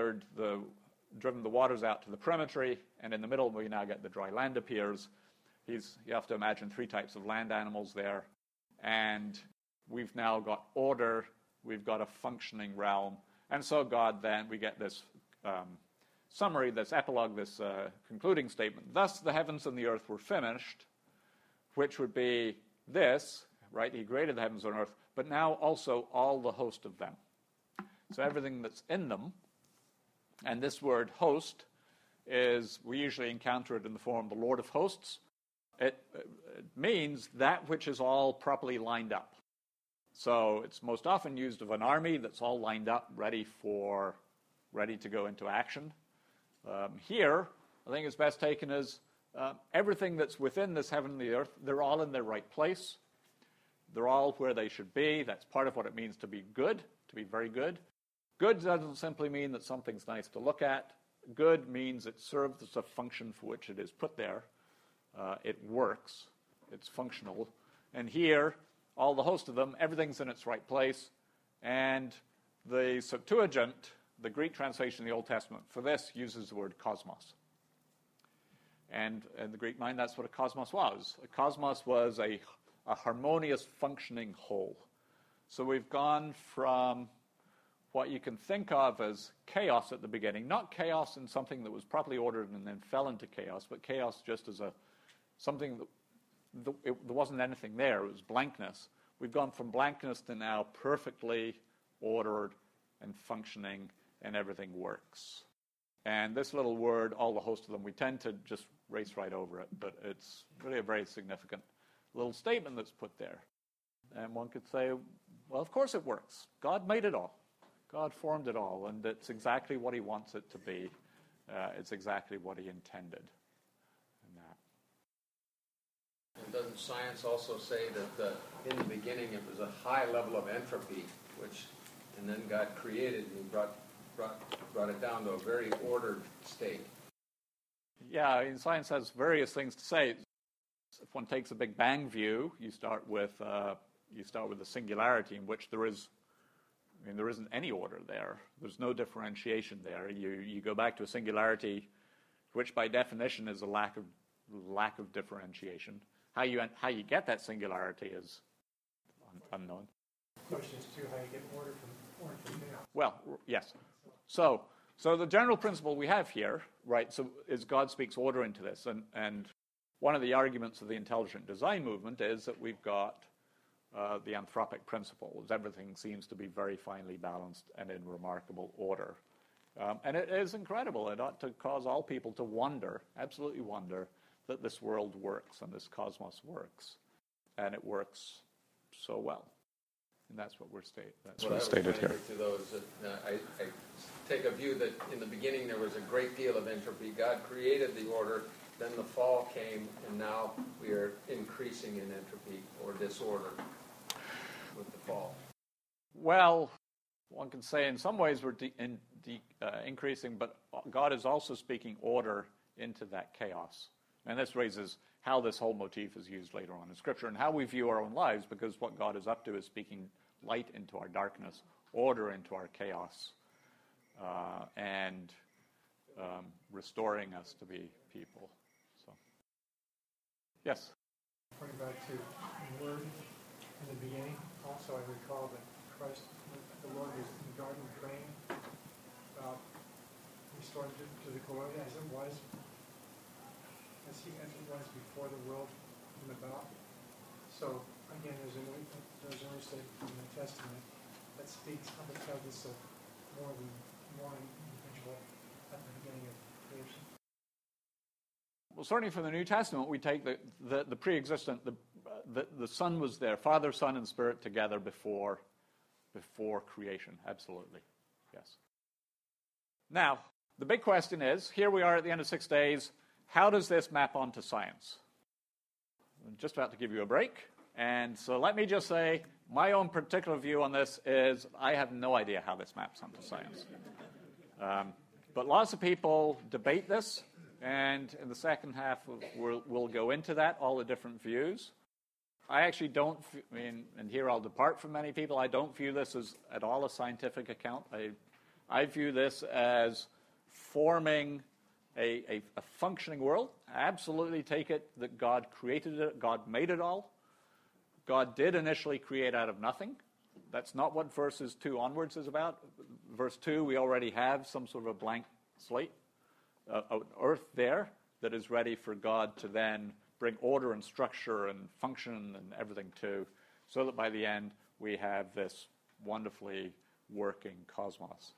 driven the waters out to the perimetry, and in the middle we now get the dry land appears. You have to imagine 3 types of land animals there, and we've now got order, we've got a functioning realm, and so God then, we get this summary, this epilogue, this concluding statement. Thus the heavens and the earth were finished, which would be this, right? He created the heavens and earth, but now also all the host of them. So everything that's in them, and this word host is, we usually encounter it in the form the Lord of hosts. It means that which is all properly lined up. So it's most often used of an army that's all lined up, ready to go into action. Here, I think it's best taken as everything that's within this heaven and the earth, they're all in their right place. They're all where they should be. That's part of what it means to be good, to be very good. Good doesn't simply mean that something's nice to look at. Good means it serves the function for which it is put there. It works. It's functional. And here, all the host of them, everything's in its right place. And the Septuagint, the Greek translation of the Old Testament, for this uses the word cosmos. And in the Greek mind, that's what a cosmos was. A cosmos was a harmonious, functioning whole. So we've gone from what you can think of as chaos at the beginning, not chaos in something that was properly ordered and then fell into chaos, but chaos just as something that there wasn't anything there. It was blankness. We've gone from blankness to now perfectly ordered and functioning, and everything works. And this little word, all the host of them, we tend to just race right over it, but it's really a very significant little statement that's put there. And one could say, well, of course it works. God made it all. God formed it all, and it's exactly what he wants it to be. It's exactly what he intended in that. And doesn't science also say that in the beginning it was a high level of entropy, and then God created and he brought it down to a very ordered state? Yeah, I mean, science has various things to say. If one takes a Big Bang view, you start with the singularity in which there isn't any order there. There's no differentiation there. You go back to a singularity, which by definition is a lack of differentiation. How you get that singularity is unknown. Question is too, how you get order from chaos. Well, yes. So the general principle we have here, right, so is God speaks order into this. And one of the arguments of the intelligent design movement is that we've got the anthropic principle, as everything seems to be very finely balanced and in remarkable order. And it is incredible. It ought to cause all people to wonder, absolutely wonder, that this world works and this cosmos works. And it works so well. And that's what we're stated here. To those, I take a view that in the beginning there was a great deal of entropy. God created the order, then the fall came, and now we are increasing in entropy or disorder with the fall. Well, one can say in some ways we're increasing, but God is also speaking order into that chaos. And this raises how this whole motif is used later on in Scripture and how we view our own lives, because what God is up to is speaking light into our darkness, order into our chaos, and restoring us to be people. So, yes? Going back to the word in the beginning, also I recall that Christ, the Lord was in the garden praying about restoring to the glory as it was before the world came about. So again, there's an statement in the Testament that speaks of the presence of more than one individual at the beginning of creation. Well, certainly for the New Testament, we take the pre-existent, the Son was there, Father, Son, and Spirit together before creation. Absolutely, yes. Now, the big question is, here we are at the end of 6 days, how does this map onto science? I'm just about to give you a break, and so let me just say, my own particular view on this is I have no idea how this maps onto science. But lots of people debate this, and in the second half, we'll go into that, all the different views. I actually don't, and here I'll depart from many people, I don't view this as at all a scientific account. I view this as forming a functioning world. I absolutely take it that God created it, God made it all. God did initially create out of nothing. That's not what verses 2 onwards is about. Verse 2, we already have some sort of a blank slate, an earth there that is ready for God to then bring order and structure and function and everything to, so that by the end we have this wonderfully working cosmos.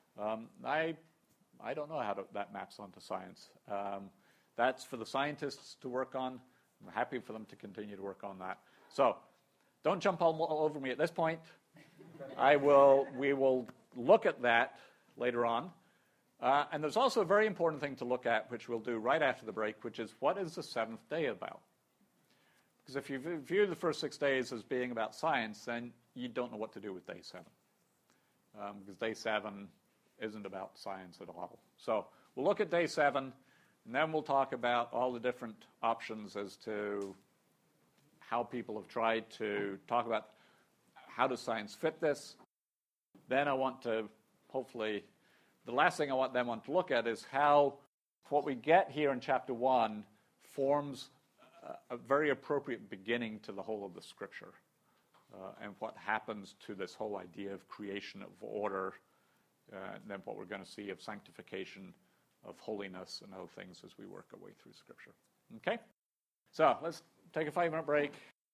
I don't know how that maps onto science. That's for the scientists to work on. I'm happy for them to continue to work on that. So, don't jump all over me at this point. We will look at that later on. And there's also a very important thing to look at, which we'll do right after the break, which is what is the seventh day about? Because if you view the first 6 days as being about science, then you don't know what to do with day 7. Because day 7 isn't about science at all. So we'll look at day 7, and then we'll talk about all the different options as to how people have tried to talk about how does science fit this. Then I want to, hopefully, the last thing I want to look at is how what we get here in chapter 1 forms a very appropriate beginning to the whole of the Scripture, and what happens to this whole idea of creation, of order, and then what we're going to see of sanctification, of holiness, and other things as we work our way through Scripture. Okay? So let's take a 5-minute break.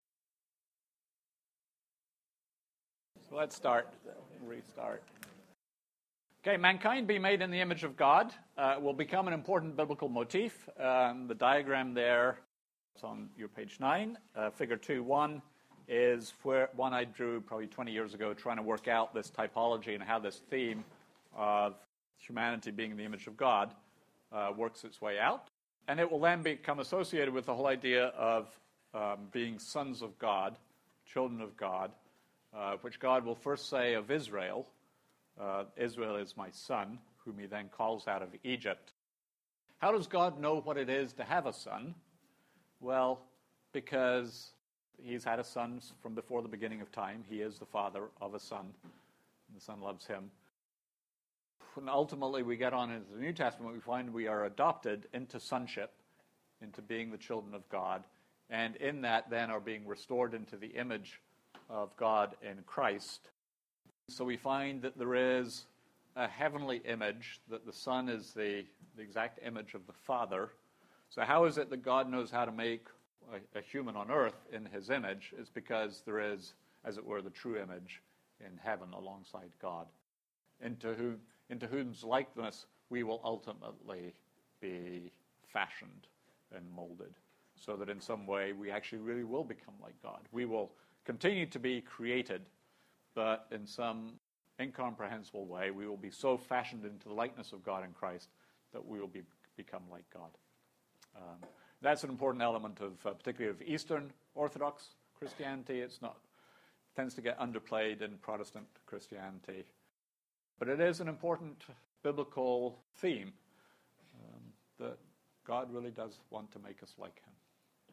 So let's restart. Okay, mankind being made in the image of God will become an important biblical motif. The diagram there, it's on your page 9. Figure 2.1 is one I drew probably 20 years ago trying to work out this typology and how this theme of humanity being in the image of God works its way out. And it will then become associated with the whole idea of being sons of God, children of God, which God will first say of Israel. Israel is my son, whom he then calls out of Egypt. How does God know what it is to have a son? Well, because he's had a son from before the beginning of time. He is the father of a son. The son loves him. When ultimately we get on into the New Testament, we find we are adopted into sonship, into being the children of God, and in that then are being restored into the image of God in Christ. So we find that there is a heavenly image, that the Son is the exact image of the Father. So how is it that God knows how to make a human on earth in his image? It's because there is, as it were, the true image in heaven alongside God, into whose likeness we will ultimately be fashioned and molded, so that in some way we actually really will become like God. We will continue to be created, but in some incomprehensible way, we will be so fashioned into the likeness of God in Christ that we will become like God. That's an important element of, particularly of Eastern Orthodox Christianity. Tends to get underplayed in Protestant Christianity. But it is an important biblical theme that God really does want to make us like him.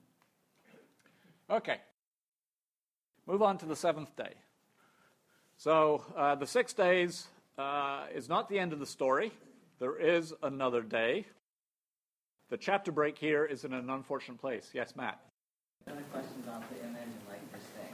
Okay. Move on to the 7th day. So the 6 days is not the end of the story. There is another day. The chapter break here is in an unfortunate place. Yes, Matt? Another question about the image and likeness thing.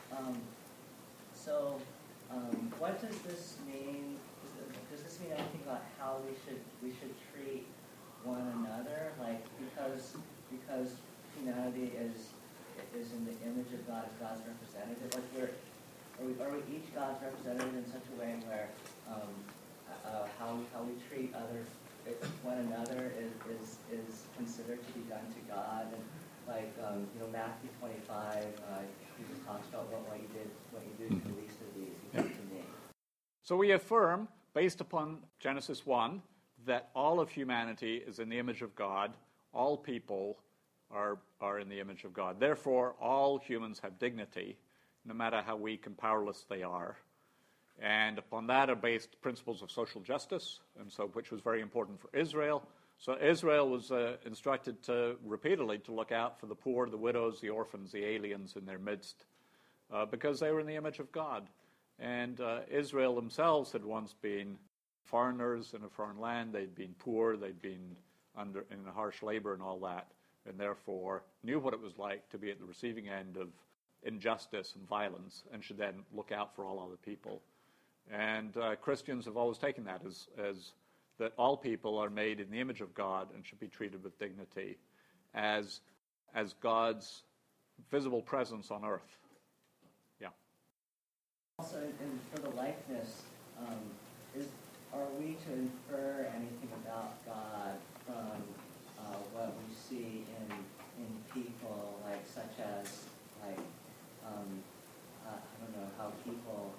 What does this mean? Does this mean anything about how we should treat one another? Like because humanity is in the image of God as God's representative. Like are we each God's representative in such a way where how we treat other one another is considered to be done to God, and like Matthew 25, Jesus talks about what you did to the least of these, you did to me. So we affirm, based upon Genesis 1, that all of humanity is in the image of God. All people are in the image of God. Therefore, all humans have dignity, no matter how weak and powerless they are. And upon that are based principles of social justice, and so which was very important for Israel. So Israel was instructed repeatedly to look out for the poor, the widows, the orphans, the aliens in their midst, because they were in the image of God. And Israel themselves had once been foreigners in a foreign land. They'd been poor. They'd been in harsh labor and all that, and therefore knew what it was like to be at the receiving end of injustice and violence, and should then look out for all other people. And Christians have always taken that as that all people are made in the image of God and should be treated with dignity as God's visible presence on earth. Yeah. Also, and for the likeness, are we to infer anything about God from what we see in people, like such as like I don't know, how people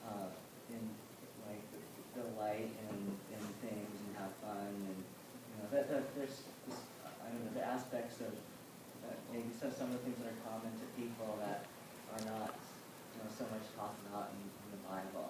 delight in things and have fun, and there's this, I don't know, the aspects of maybe some of the things that are common to people that are not so much talked about in the Bible.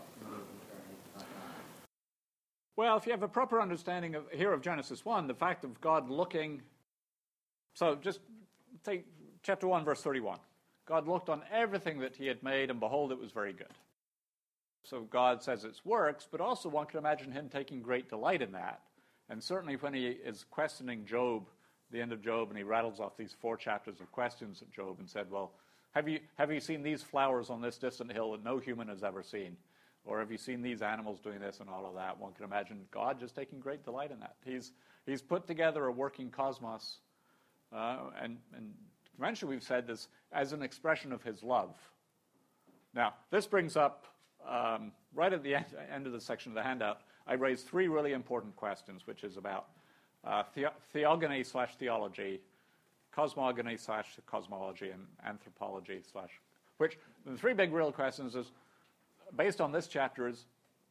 Well, if you have a proper understanding of Genesis 1, the fact of God looking, so just take chapter 1, verse 31. God looked on everything that he had made, and behold, it was very good. So God says it's works, but also one can imagine him taking great delight in that. And certainly when he is questioning Job, the end of Job, and he rattles off these 4 chapters of questions at Job and said, well, have you seen these flowers on this distant hill that no human has ever seen? Or have you seen these animals doing this and all of that? One can imagine God just taking great delight in that. He's put together a working cosmos, and conventionally we've said this as an expression of his love. Now, this brings up, right at the end of the section of the handout, I raised 3 really important questions, which is about theogony/theology, cosmogony/cosmology, and anthropology which the 3 big real questions is, based on this chapter, is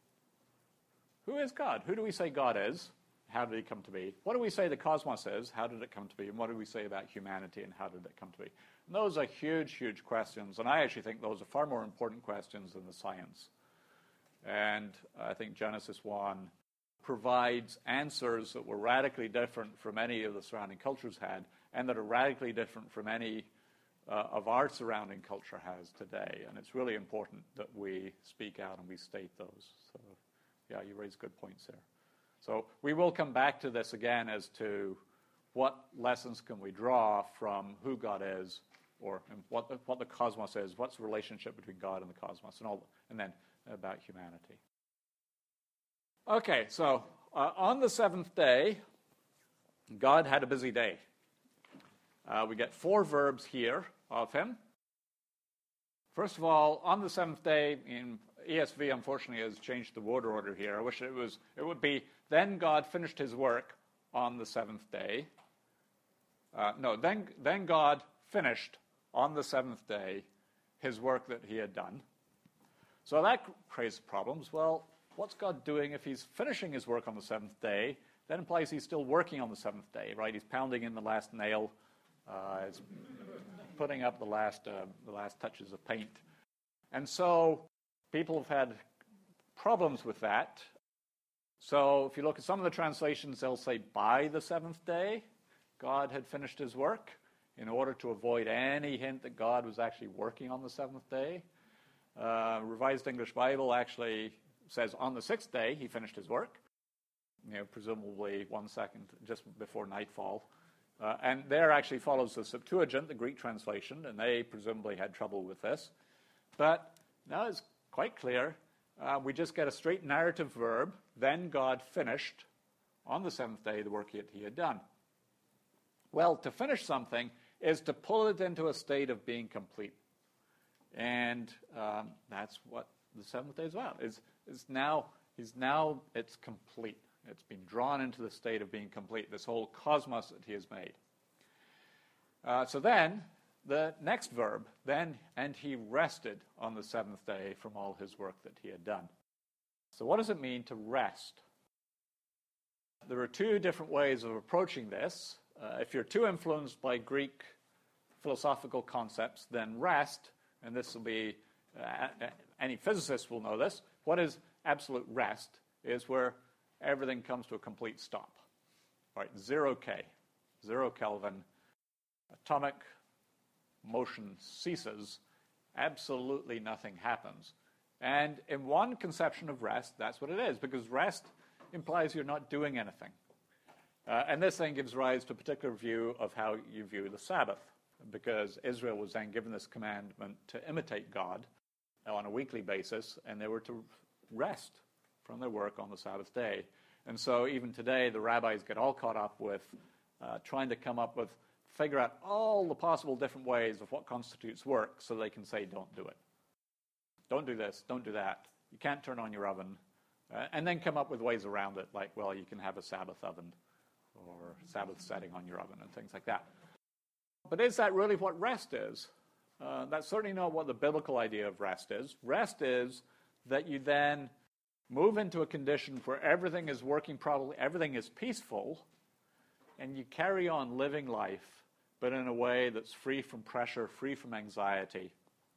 who is God? Who do we say God is? How did he come to be? What do we say the cosmos is? How did it come to be? And what do we say about humanity, and how did it come to be? And those are huge, huge questions, and I actually think those are far more important questions than the science. And I think Genesis 1 provides answers that were radically different from any of the surrounding cultures had, and that are radically different from any of our surrounding culture has today. And it's really important that we speak out and we state those. So, yeah, you raise good points there. So we will come back to this again as to what lessons can we draw from who God is, or what the cosmos is, what's the relationship between God and the cosmos, and then about humanity. Okay, so on the 7th day, God had a busy day. We get 4 verbs here of him. First of all, on the 7th day, in ESV unfortunately has changed the word order here. I wish it would be, then God finished his work on the 7th day. Then God finished on the 7th day his work that he had done. So that creates problems. Well, what's God doing if he's finishing his work on the 7th day? That implies he's still working on the 7th day, right? He's pounding in the last nail. He's putting up the last touches of paint. And so people have had problems with that. So if you look at some of the translations, they'll say by the 7th day, God had finished his work, in order to avoid any hint that God was actually working on the 7th day. Revised English Bible actually says on the 6th day he finished his work, presumably 1 second just before nightfall. And there actually follows the Septuagint, the Greek translation, and they presumably had trouble with this. But now it's quite clear. We just get a straight narrative verb. Then God finished on the 7th day the work he had done. Well, to finish something is to pull it into a state of being complete. And that's what the 7th day is about. It's complete. It's been drawn into the state of being complete, this whole cosmos that he has made. So then, the next verb, then, and he rested on the seventh day from all his work that he had done. So what does it mean to rest? There are two different ways of approaching this. If you're too influenced by Greek philosophical concepts, then rest, and this will be, any physicist will know this, what is absolute rest is where everything comes to a complete stop. Right, 0K, 0 Kelvin, atomic motion ceases, absolutely nothing happens. And in one conception of rest, that's what it is, because rest implies you're not doing anything. And this then gives rise to a particular view of how you view the Sabbath, because Israel was then given this commandment to imitate God on a weekly basis, and they were to rest from their work on the Sabbath day. And so even today, the rabbis get all caught up with trying to figure out all the possible different ways of what constitutes work so they can say, don't do it. Don't do this, don't do that. You can't turn on your oven. And then come up with ways around it, like, well, you can have a Sabbath oven or Sabbath setting on your oven and things like that. But is that really what rest is? That's certainly not what the biblical idea of rest is. Rest is that you then move into a condition where everything is working properly, everything is peaceful, and you carry on living life, but in a way that's free from pressure, free from anxiety.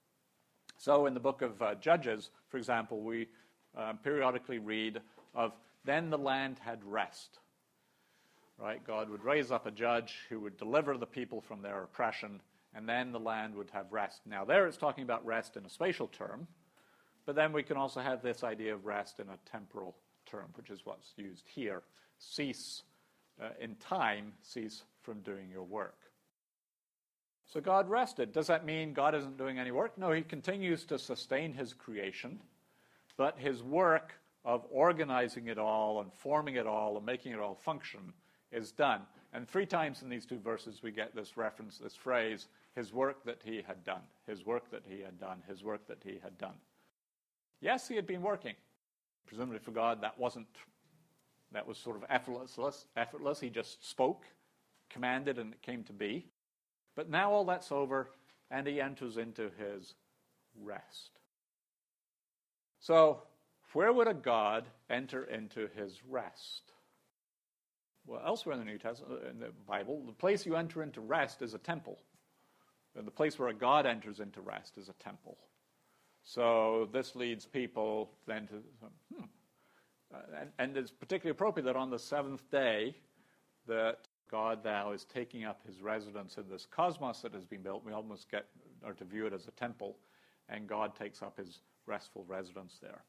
So in the book of Judges, for example, we periodically read of, then the land had rest. Right? God would raise up a judge who would deliver the people from their oppression, and then the land would have rest. Now there it's talking about rest in a spatial term, but then we can also have this idea of rest in a temporal term, which is what's used here. Cease in time, cease from doing your work. So God rested. Does that mean God isn't doing any work? No, he continues to sustain his creation, but his work of organizing it all and forming it all and making it all function is done. And 3 times in these 2 verses we get this reference, this phrase, his work that he had done, his work that he had done, his work that he had done. Yes, he had been working. Presumably for God, that was sort of effortless. He just spoke, commanded, and it came to be. But now all that's over, and he enters into his rest. So, where would a God enter into his rest? Well, elsewhere in the New Testament, in the Bible, the place you enter into rest is a temple. And the place where a God enters into rest is a temple. So this leads people then to, and it's particularly appropriate that on the 7th day that God now is taking up his residence in this cosmos that has been built. We almost are to view it as a temple, and God takes up his restful residence there.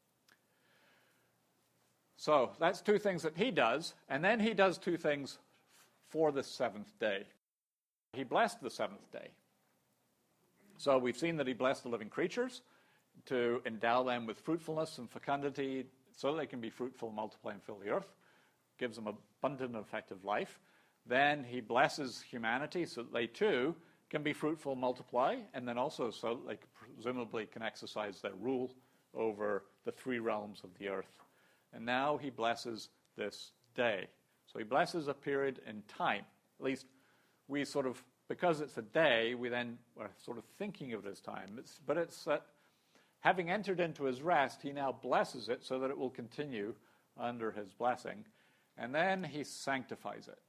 So that's 2 things that he does, and then he does 2 things for the 7th day. He blessed the 7th day. So we've seen that he blessed the living creatures to endow them with fruitfulness and fecundity so they can be fruitful, multiply, and fill the earth. Gives them abundant and effective life. Then he blesses humanity so that they too can be fruitful, multiply, and then also so that they presumably can exercise their rule over the 3 realms of the earth. And now he blesses this day. So he blesses a period in time. At least we sort of, because it's a day, we then are sort of thinking of it as time. But it's that having entered into his rest, he now blesses it so that it will continue under his blessing. And then he sanctifies it.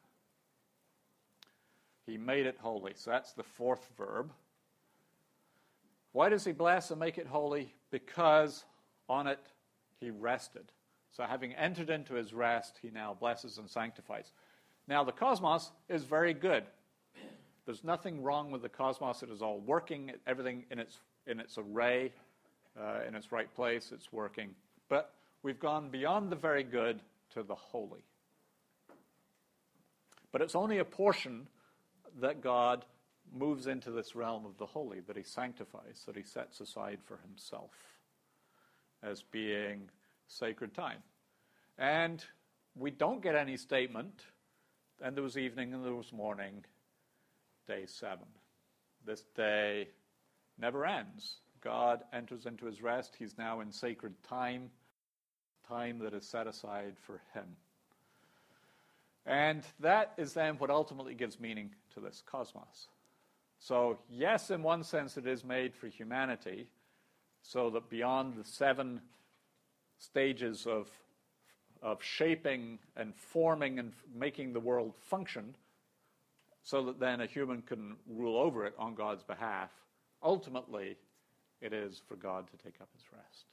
He made it holy. So that's the 4th verb. Why does he bless and make it holy? Because on it he rested. So having entered into his rest, he now blesses and sanctifies. Now the cosmos is very good. There's nothing wrong with the cosmos. It is all working, everything in its array, in its right place, it's working. But we've gone beyond the very good to the holy. But it's only a portion that God moves into this realm of the holy, that he sanctifies, that he sets aside for himself as being sacred time. And we don't get any statement, and there was evening and there was morning, day 7. This day never ends. God enters into his rest. He's now in sacred time, time that is set aside for him. And that is then what ultimately gives meaning to this cosmos. So yes, in one sense it is made for humanity, so that beyond the 7 stages of shaping and forming and making the world function, so that then a human can rule over it on God's behalf, ultimately it is for God to take up his rest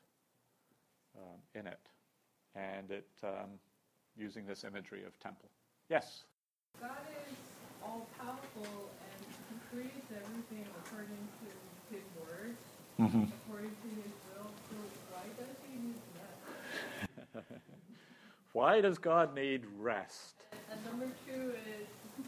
in it. And it using this imagery of temple. Yes? God is all-powerful and he creates everything according to his word, according to his will. So why does he need rest? Why does God need rest? And number 2 is,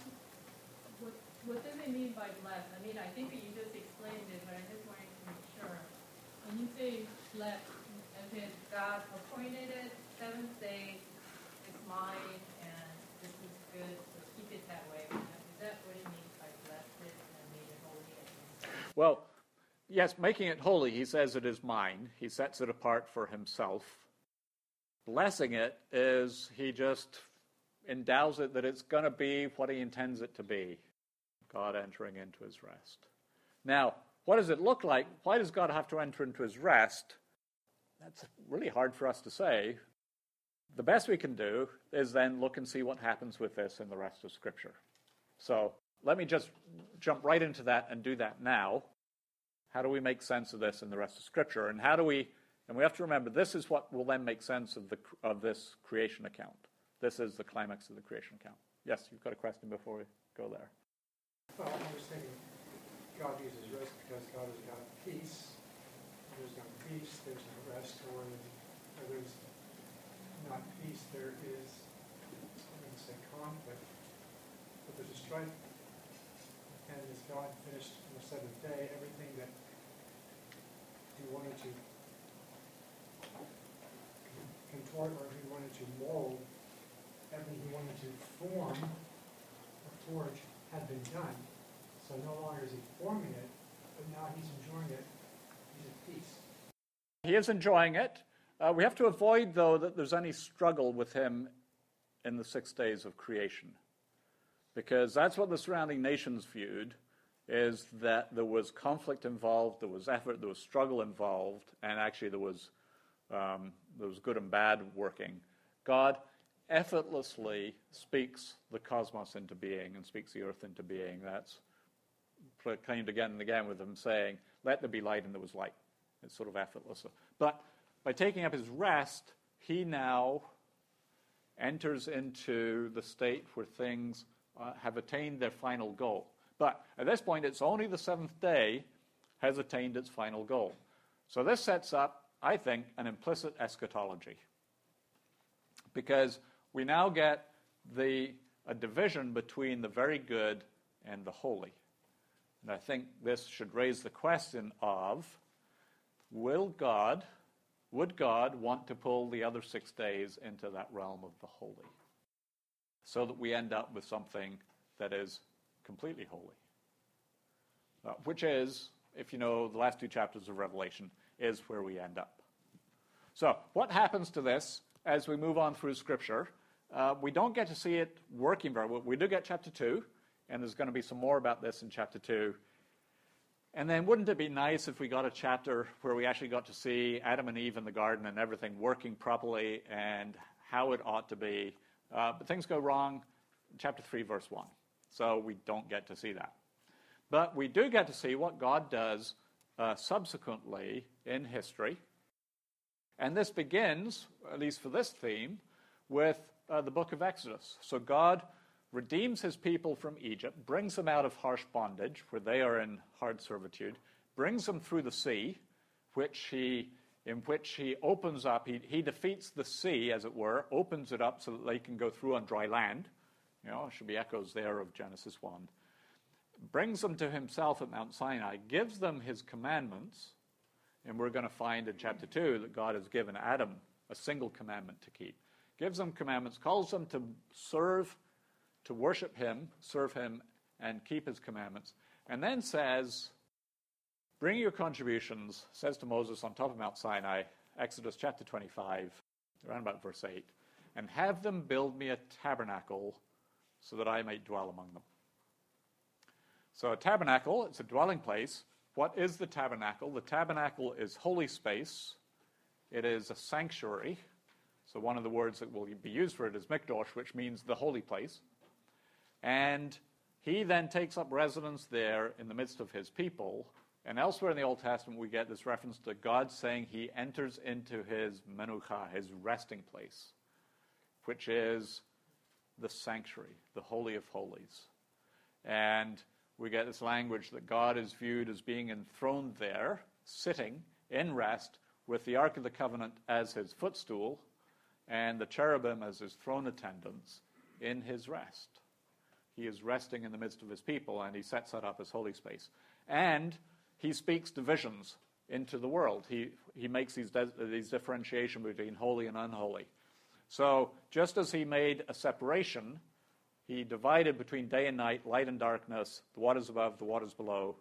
what does it mean by blessed? I mean, I think that you just explained it, but I just wanted to make sure. When you say blessed, as in God appointed it, 7th day, it's mine, and this is good, so keep it that way. Is that what it means by blessed and made it holy? Well, yes, making it holy, he says it is mine. He sets it apart for himself. Blessing it is he just endows it that it's going to be what he intends it to be. God entering into his rest. Now, what does it look like? Why does God have to enter into his rest? That's really hard for us to say. The best we can do is then look and see what happens with this in the rest of Scripture. So let me just jump right into that and do that now. How do we make sense of this in the rest of Scripture? And how do we, and we have to remember, this is what will then make sense of this creation account. This is the climax of the creation account. Yes, you've got a question before we go there. Well, I was thinking God uses rest because God is God of peace. There's no peace, there's no rest, or where there's not peace, there is, I'm going to say conflict, but there's a strife. And as God finished on the 7th day, everything that he wanted to contort or he wanted to mold, everything he wanted to form or forge had been done. So no longer is he forming it, but now he's enjoying it. He's at peace. He is enjoying it. We have to avoid, though, that there's any struggle with him in the 6 days of creation. Because that's what the surrounding nations viewed, is that there was conflict involved, there was effort, there was struggle involved, and actually there was good and bad working. God effortlessly speaks the cosmos into being and speaks the earth into being. That's proclaimed again and again with him saying, let there be light, and there was light. It's sort of effortless. But by taking up his rest, he now enters into the state where things have attained their final goal. But at this point, it's only the 7th day has attained its final goal. So this sets up, I think, an implicit eschatology. Because we now get a division between the very good and the holy. And I think this should raise the question of, would God want to pull the other 6 days into that realm of the holy? So that we end up with something that is completely holy. Which is, if you know the last 2 chapters of Revelation, is where we end up. So, what happens to this as we move on through Scripture? We don't get to see it working very well. We do get chapter 2, and there's going to be some more about this in chapter 2. And then wouldn't it be nice if we got a chapter where we actually got to see Adam and Eve in the garden and everything working properly and how it ought to be? But things go wrong in chapter 3, verse 1. So we don't get to see that. But we do get to see what God does subsequently in history. And this begins, at least for this theme, with the book of Exodus. So God redeems his people from Egypt, brings them out of harsh bondage, where they are in hard servitude, brings them through the sea, in which he opens up, he defeats the sea, as it were, opens it up so that they can go through on dry land. You know, there should be echoes there of Genesis 1. Brings them to himself at Mount Sinai, gives them his commandments, and we're going to find in chapter 2 that God has given Adam a single commandment to keep. Gives them commandments, calls them to serve, to worship him, serve him, and keep his commandments. And then says, bring your contributions, says to Moses on top of Mount Sinai, Exodus chapter 25, around about verse 8, and have them build me a tabernacle so that I might dwell among them. So a tabernacle, it's a dwelling place. What is the tabernacle? The tabernacle is holy space. It is a sanctuary. So one of the words that will be used for it is mikdash, which means the holy place. And he then takes up residence there in the midst of his people. And elsewhere in the Old Testament, we get this reference to God saying he enters into his menucha, his resting place, which is the sanctuary, the Holy of Holies. And we get this language that God is viewed as being enthroned there, sitting in rest, with the Ark of the Covenant as his footstool, and the cherubim as his throne attendants in his rest. He is resting in the midst of his people, and he sets that up as holy space. And he speaks divisions into the world. He makes these differentiation between holy and unholy. So just as he made a separation, he divided between day and night, light and darkness, the waters above, the waters below.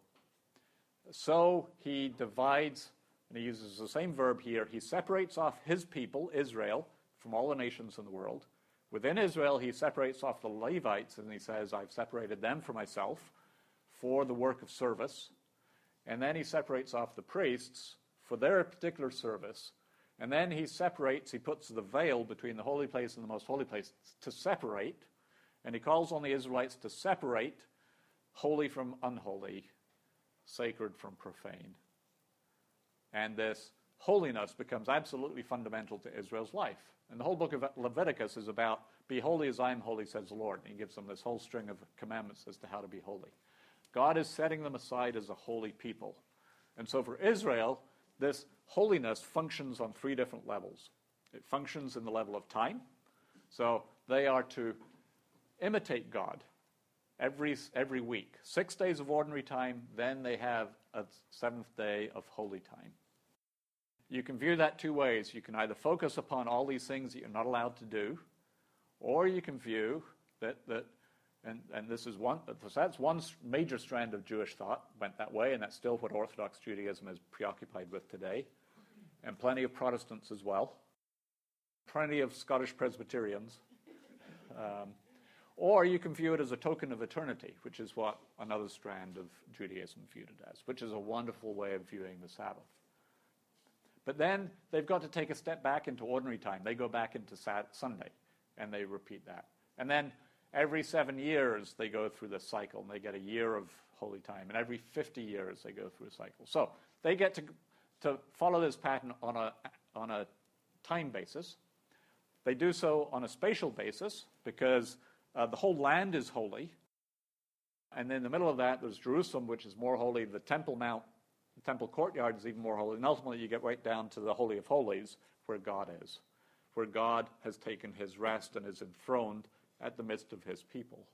So he divides, and he uses the same verb here. He separates off his people, Israel, from all the nations in the world. Within Israel, he separates off the Levites, and he says, I've separated them for myself for the work of service. And then he separates off the priests for their particular service. And then he puts the veil between the holy place and the most holy place to separate. And he calls on the Israelites to separate holy from unholy, sacred from profane. And this holiness becomes absolutely fundamental to Israel's life. And the whole book of Leviticus is about, be holy as I am holy, says the Lord. And he gives them this whole string of commandments as to how to be holy. God is setting them aside as a holy people. And so for Israel, this holiness functions on three different levels. It functions in the level of time. So they are to imitate God every week. 6 days of ordinary time, then they have a seventh day of holy time. You can view that two ways. You can either focus upon all these things that you're not allowed to do, or you can view that and this is that's one major strand of Jewish thought went that way, and that's still what Orthodox Judaism is preoccupied with today, and plenty of Protestants as well, plenty of Scottish Presbyterians. Or you can view it as a token of eternity, which is what another strand of Judaism viewed it as, which is a wonderful way of viewing the Sabbath. But then they've got to take a step back into ordinary time. They go back into Sunday, and they repeat that. And then every 7 years, they go through this cycle, and they get a year of holy time. And every 50 years, they go through a cycle. So they get to follow this pattern on a time basis. They do so on a spatial basis because the whole land is holy. And in the middle of that, there's Jerusalem, which is more holy. The Temple Mount, the Temple Courtyard is even more holy. And ultimately, you get right down to the Holy of Holies, where God is, where God has taken his rest and is enthroned at the midst of his people.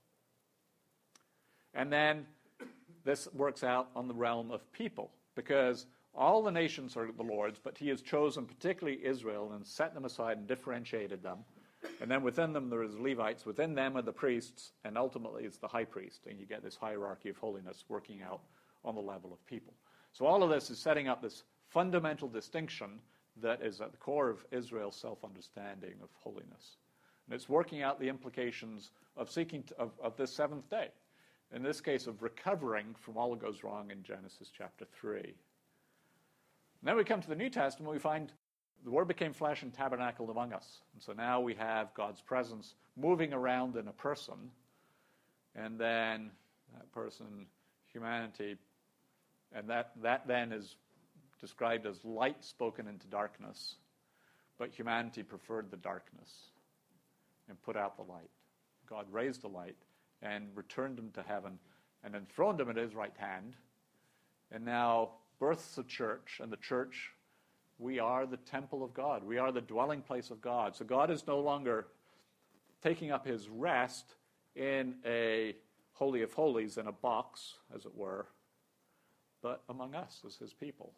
And then this works out on the realm of people, because all the nations are the Lord's, but he has chosen particularly Israel and set them aside and differentiated them. And then within them there is Levites, within them are the priests, and ultimately it's the high priest, and you get this hierarchy of holiness working out on the level of people. So all of this is setting up this fundamental distinction that is at the core of Israel's self-understanding of holiness. And it's working out the implications of of this seventh day. In this case, of recovering from all that goes wrong in Genesis chapter 3. And then we come to the New Testament, we find the Word became flesh and tabernacled among us. And so now we have God's presence moving around in a person, and then that person, humanity, and that then is described as light spoken into darkness, but humanity preferred the darkness and put out the light. God raised the light and returned him to heaven and enthroned him at his right hand, and now births a church, and the church, we are the temple of God. We are the dwelling place of God. So God is no longer taking up his rest in a holy of holies, in a box, as it were, but among us as his people.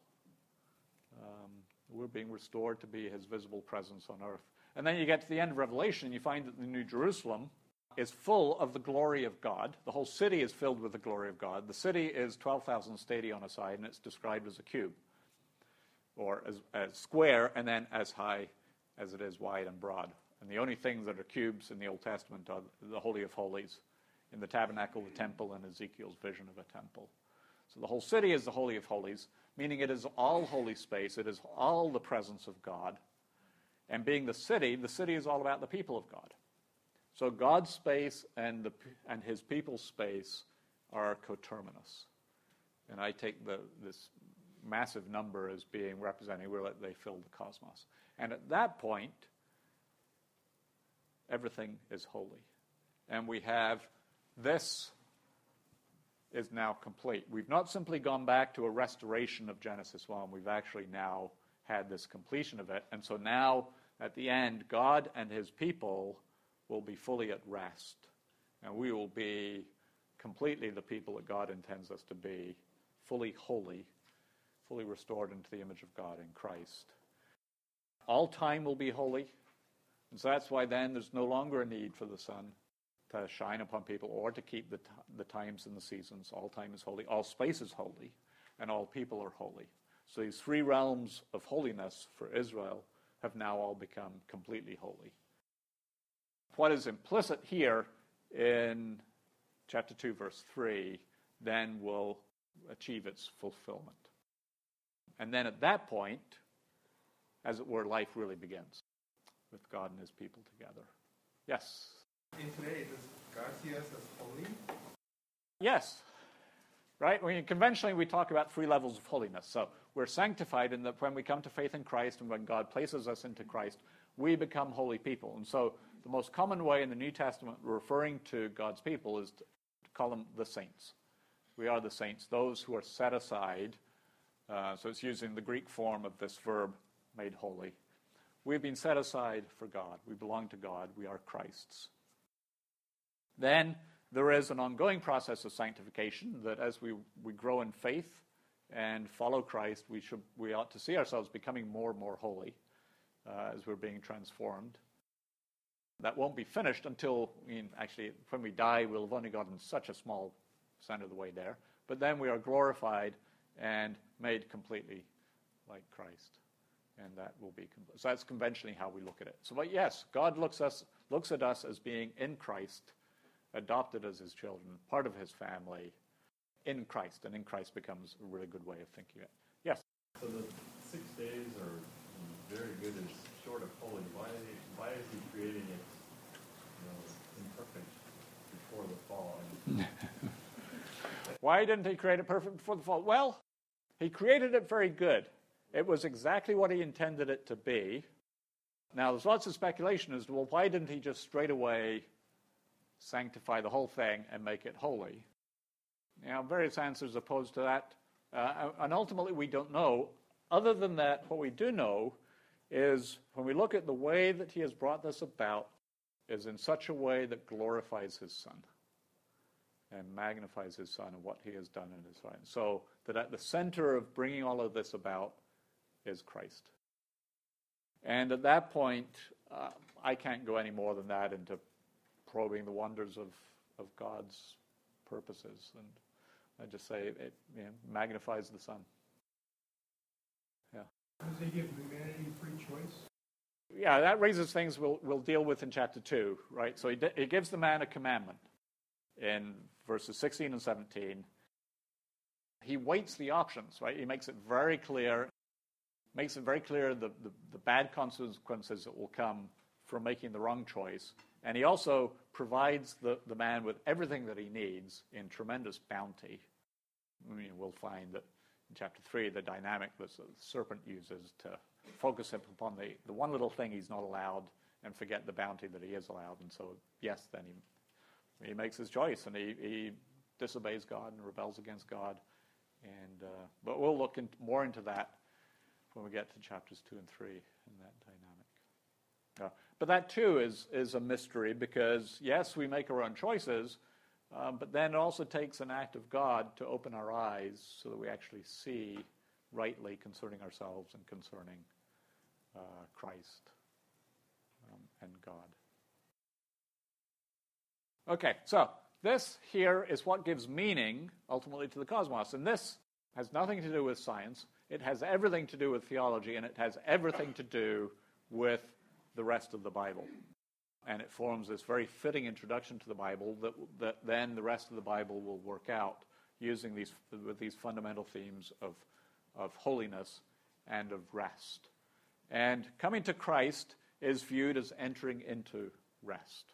We're being restored to be his visible presence on earth. And then you get to the end of Revelation, and you find that the New Jerusalem is full of the glory of God. The whole city is filled with the glory of God. The city is 12,000 stadia on a side, and it's described as a cube, or as square, and then as high as it is wide and broad. And the only things that are cubes in the Old Testament are the Holy of Holies, in the tabernacle, the temple, and Ezekiel's vision of a temple. So the whole city is the Holy of Holies, meaning it is all holy space. It is all the presence of God. And being the city is all about the people of God. So God's space and his people's space are coterminous. And I take this massive number as being representing where they fill the cosmos. And at that point, everything is holy. And we have this is now complete. We've not simply gone back to a restoration of Genesis 1. We've actually now had this completion of it. And so now, at the end, God and his people will be fully at rest. And we will be completely the people that God intends us to be, fully holy, fully restored into the image of God in Christ. All time will be holy. And so that's why then there's no longer a need for the sun to shine upon people or to keep the times and the seasons. All time is holy, all space is holy, and all people are holy. So these three realms of holiness for Israel have now all become completely holy. What is implicit here in chapter 2, verse 3, then will achieve its fulfillment. And then at that point, as it were, life really begins with God and his people together. Yes? In today, does God see us as holy? Yes. Right? Conventionally, we talk about three levels of holiness. So we're sanctified in that when we come to faith in Christ and when God places us into Christ, we become holy people. And so the most common way in the New Testament referring to God's people is to call them the saints. We are the saints, those who are set aside. So it's using the Greek form of this verb, made holy. We've been set aside for God. We belong to God. We are Christ's. Then there is an ongoing process of sanctification that as we grow in faith and follow Christ, we ought to see ourselves becoming more and more holy as we're being transformed. That won't be finished until, actually, when we die, we'll have only gotten such a small percent of the way there. But then we are glorified and made completely like Christ. And that will be, so that's conventionally how we look at it. So, but yes, God looks at us as being in Christ, adopted as his children, part of his family, in Christ. And in Christ becomes a really good way of thinking it. Yes? So the 6 days are very good and short of holy. Why is he creating it, imperfect before the fall? Why didn't he create it perfect before the fall? Well, he created it very good. It was exactly what he intended it to be. Now, there's lots of speculation as to, well, why didn't he just straight away sanctify the whole thing and make it holy? Various answers opposed to that. And ultimately, we don't know. Other than that, what we do know is when we look at the way that he has brought this about is in such a way that glorifies his Son and magnifies his Son and what he has done in his life. So that at the center of bringing all of this about is Christ. And at that point, I can't go any more than that into probing the wonders of God's purposes. And I just say it magnifies the Son. Yeah. Does he give humanity free choice? Yeah, that raises things we'll deal with in chapter 2, right? So he gives the man a commandment in verses 16 and 17. He weights the options, right? He makes it very clear. The bad consequences that will come from making the wrong choice. And he also provides the man with everything that he needs in tremendous bounty. We'll find that in chapter 3, the dynamic that the serpent uses to focus him upon the one little thing he's not allowed and forget the bounty that he is allowed. And so, yes, then he makes his choice and he disobeys God and rebels against God. And but we'll look more into that when we get to chapters 2 and 3 in that dynamic. But that, too, is a mystery because, yes, we make our own choices, but then it also takes an act of God to open our eyes so that we actually see rightly concerning ourselves and concerning Christ and God. Okay, so this here is what gives meaning, ultimately, to the cosmos. And this has nothing to do with science. It has everything to do with theology, and it has everything to do with the rest of the Bible. And it forms this very fitting introduction to the Bible that then the rest of the Bible will work out using these fundamental themes of holiness and of rest. And coming to Christ is viewed as entering into rest.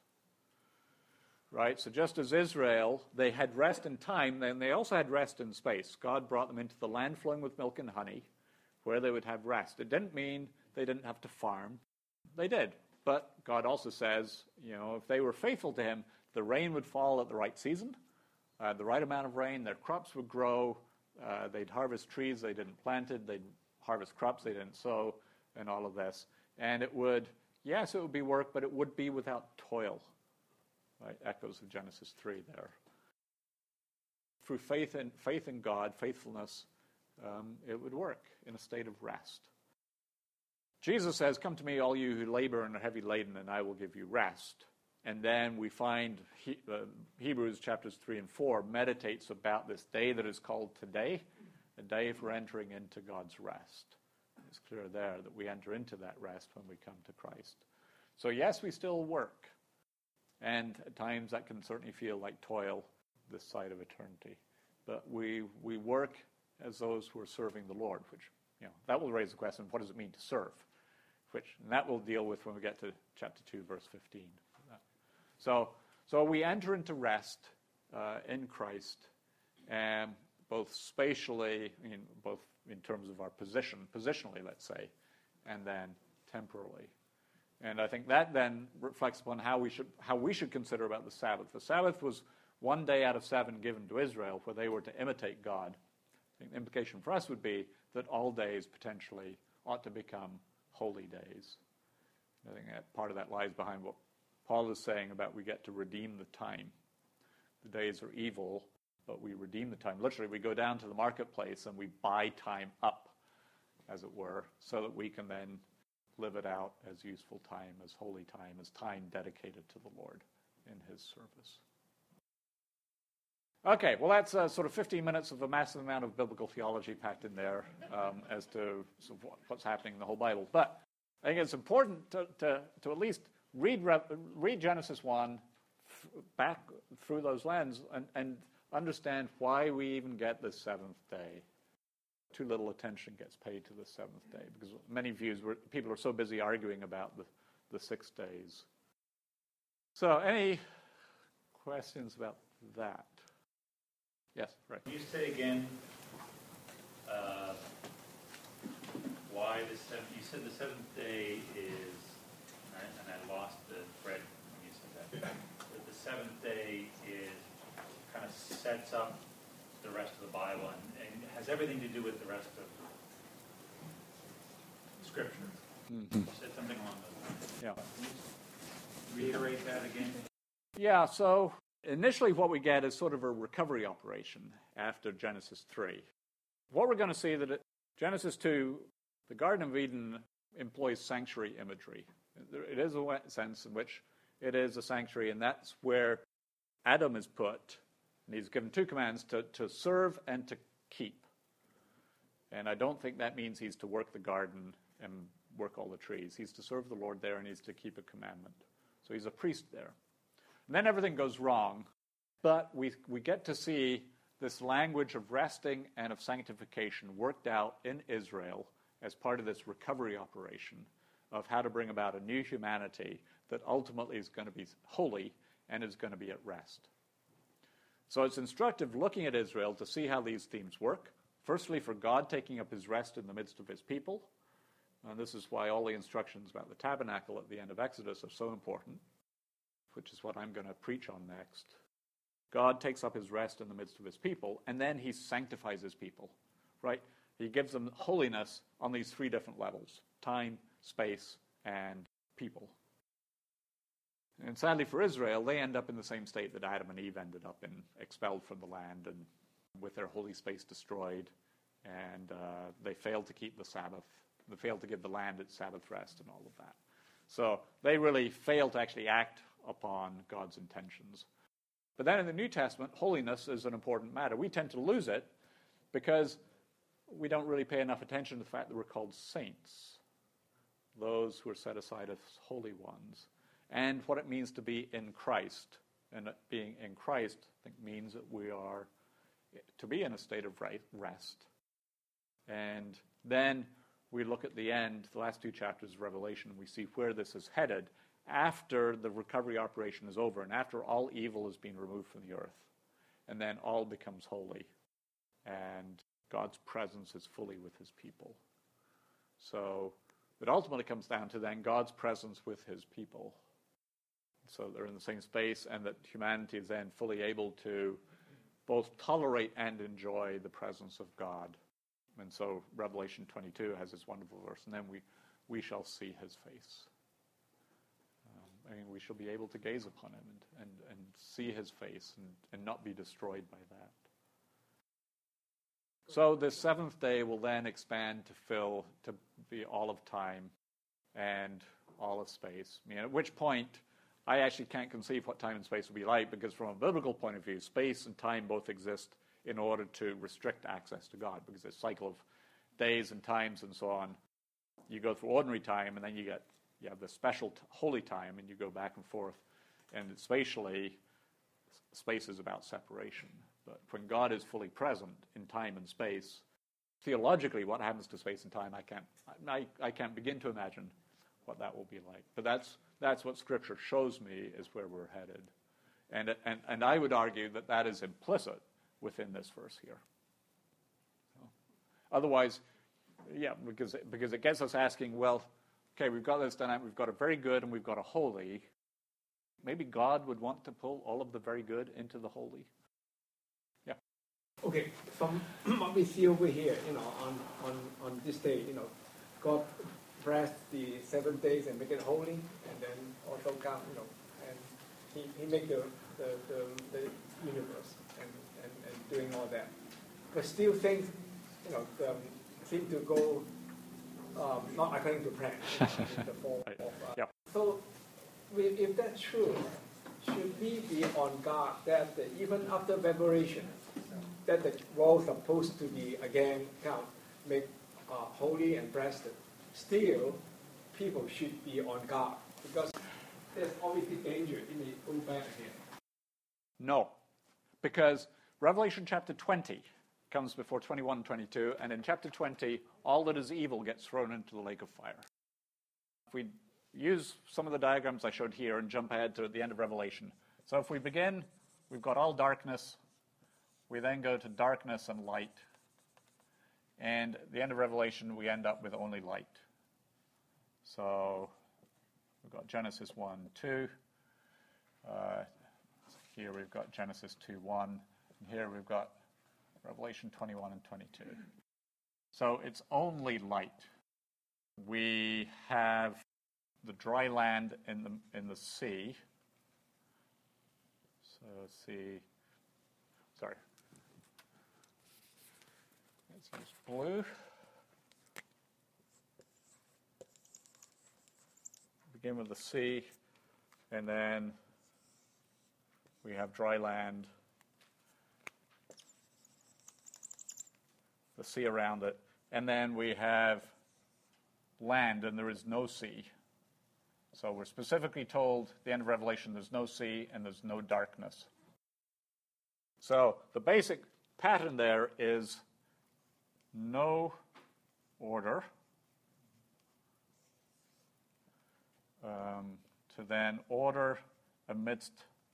Right? So just as Israel, they had rest in time, then they also had rest in space. God brought them into the land flowing with milk and honey, where they would have rest. It didn't mean they didn't have to farm. They did. But God also says, if they were faithful to him, the rain would fall at the right season, the right amount of rain, their crops would grow, they'd harvest trees they didn't plant, they'd harvest crops they didn't sow, and all of this. And it would be work, but it would be without toil. Right? Echoes of Genesis 3 there. Through faith in God, faithfulness, it would work in a state of rest. Jesus says, "Come to me, all you who labor and are heavy laden, and I will give you rest." And then we find Hebrews chapters 3 and 4 meditates about this day that is called today, a day for entering into God's rest. It's clear there that we enter into that rest when we come to Christ. So yes, we still work. And at times that can certainly feel like toil this side of eternity. But we work as those who are serving the Lord, which, that will raise the question, what does it mean to serve? And that we'll deal with when we get to chapter 2, verse 15. So we enter into rest in Christ, both spatially, both in terms of our positionally, let's say, and then temporally. And I think that then reflects upon how we should consider about the Sabbath. The Sabbath was one day out of 7 given to Israel, where they were to imitate God. I think the implication for us would be that all days potentially ought to become holy days. I think that part of that lies behind what Paul is saying about we get to redeem the time. The days are evil, but we redeem the time. Literally, we go down to the marketplace and we buy time up, as it were, so that we can then live it out as useful time, as holy time, as time dedicated to the Lord in his service. Okay, well, that's sort of 15 minutes of a massive amount of biblical theology packed in there as to sort of what's happening in the whole Bible. But I think it's important to at least read Genesis 1 back through those lenses and understand why we even get the seventh day. Too little attention gets paid to the seventh day, because many views where people are so busy arguing about the 6 days. So any questions about that? Yes, right. Can you say again why the seventh? You said the seventh day is, and I lost the thread when you said that. That the seventh day is kind of sets up the rest of the Bible and has everything to do with the rest of Scripture. Mm-hmm. You said something along those lines. Yeah. Can you reiterate that again? Yeah, so initially what we get is sort of a recovery operation after Genesis 3. What we're going to see that Genesis 2, the Garden of Eden employs sanctuary imagery. It is a sense in which it is a sanctuary, and that's where Adam is put. And he's given 2 commands, to serve and to keep. And I don't think that means he's to work the garden and work all the trees. He's to serve the Lord there, and he's to keep a commandment. So he's a priest there. And then everything goes wrong, but we get to see this language of resting and of sanctification worked out in Israel as part of this recovery operation of how to bring about a new humanity that ultimately is going to be holy and is going to be at rest. So it's instructive looking at Israel to see how these themes work. Firstly, for God taking up his rest in the midst of his people. And this is why all the instructions about the tabernacle at the end of Exodus are so important, which is what I'm going to preach on next. God takes up his rest in the midst of his people, and then he sanctifies his people, right? He gives them holiness on these 3 different levels: time, space, and people. And sadly for Israel, they end up in the same state that Adam and Eve ended up in, expelled from the land and with their holy space destroyed, and they failed to keep the Sabbath. They failed to give the land its Sabbath rest and all of that. So they really failed to actually act upon God's intentions. But then in the New Testament, holiness is an important matter. We tend to lose it because we don't really pay enough attention to the fact that we're called saints. those who are set aside as holy ones, and what it means to be in Christ. And being in Christ, I think, means that we are to be in a state of rest. And then we look at the end, the last two chapters of Revelation, and we see where this is headed after the recovery operation is over and after all evil has been removed from the earth. And then all becomes holy, and God's presence is fully with his people. So it ultimately comes down to then God's presence with his people. So they're in the same space, and that humanity is then fully able to both tolerate and enjoy the presence of God. And so Revelation 22 has this wonderful verse, and then we shall see his face. We shall be able to gaze upon him and see his face and not be destroyed by that. So the seventh day will then expand to be all of time and all of space. At which point, I actually can't conceive what time and space will be like, because from a biblical point of view, space and time both exist in order to restrict access to God, because it's a cycle of days and times and so on. You go through ordinary time, and then you have the special holy time, and you go back and forth. And spatially, space is about separation. But when God is fully present in time and space, theologically, what happens to space and time, I can't begin to imagine what that will be like. But that's what Scripture shows me is where we're headed. And I would argue that is implicit within this verse here. So, otherwise, because it gets us asking, well, okay, we've got this dynamic, we've got a very good and we've got a holy. Maybe God would want to pull all of the very good into the holy. Yeah. Okay, from what we see over here, on this day, God blessed the 7 days and make it holy, and then also God, and He made the universe and doing all that. But still things, seem to go not according to plan. The fall of, So, if that's true, should we be on guard that even after revelation, that the world supposed to be again made holy and blessed, still people should be on guard, because there's always the danger it may go back again. No, because Revelation chapter 20 comes before 21 and 22, and in chapter 20, all that is evil gets thrown into the lake of fire. If we use some of the diagrams I showed here and jump ahead to the end of Revelation. So if we begin, we've got all darkness. We then go to darkness and light. And at the end of Revelation, we end up with only light. So we've got Genesis 1, 2. Here we've got Genesis 2, 1. And here we've got Revelation 21 and 22. So it's only light. We have the dry land in the sea. So sea, sorry. Let's use blue. Begin with the sea, and then we have dry land, the sea around it, and then we have land, and there is no sea. So we're specifically told at the end of Revelation there's no sea and there's no darkness. So the basic pattern there is no order to then order amidst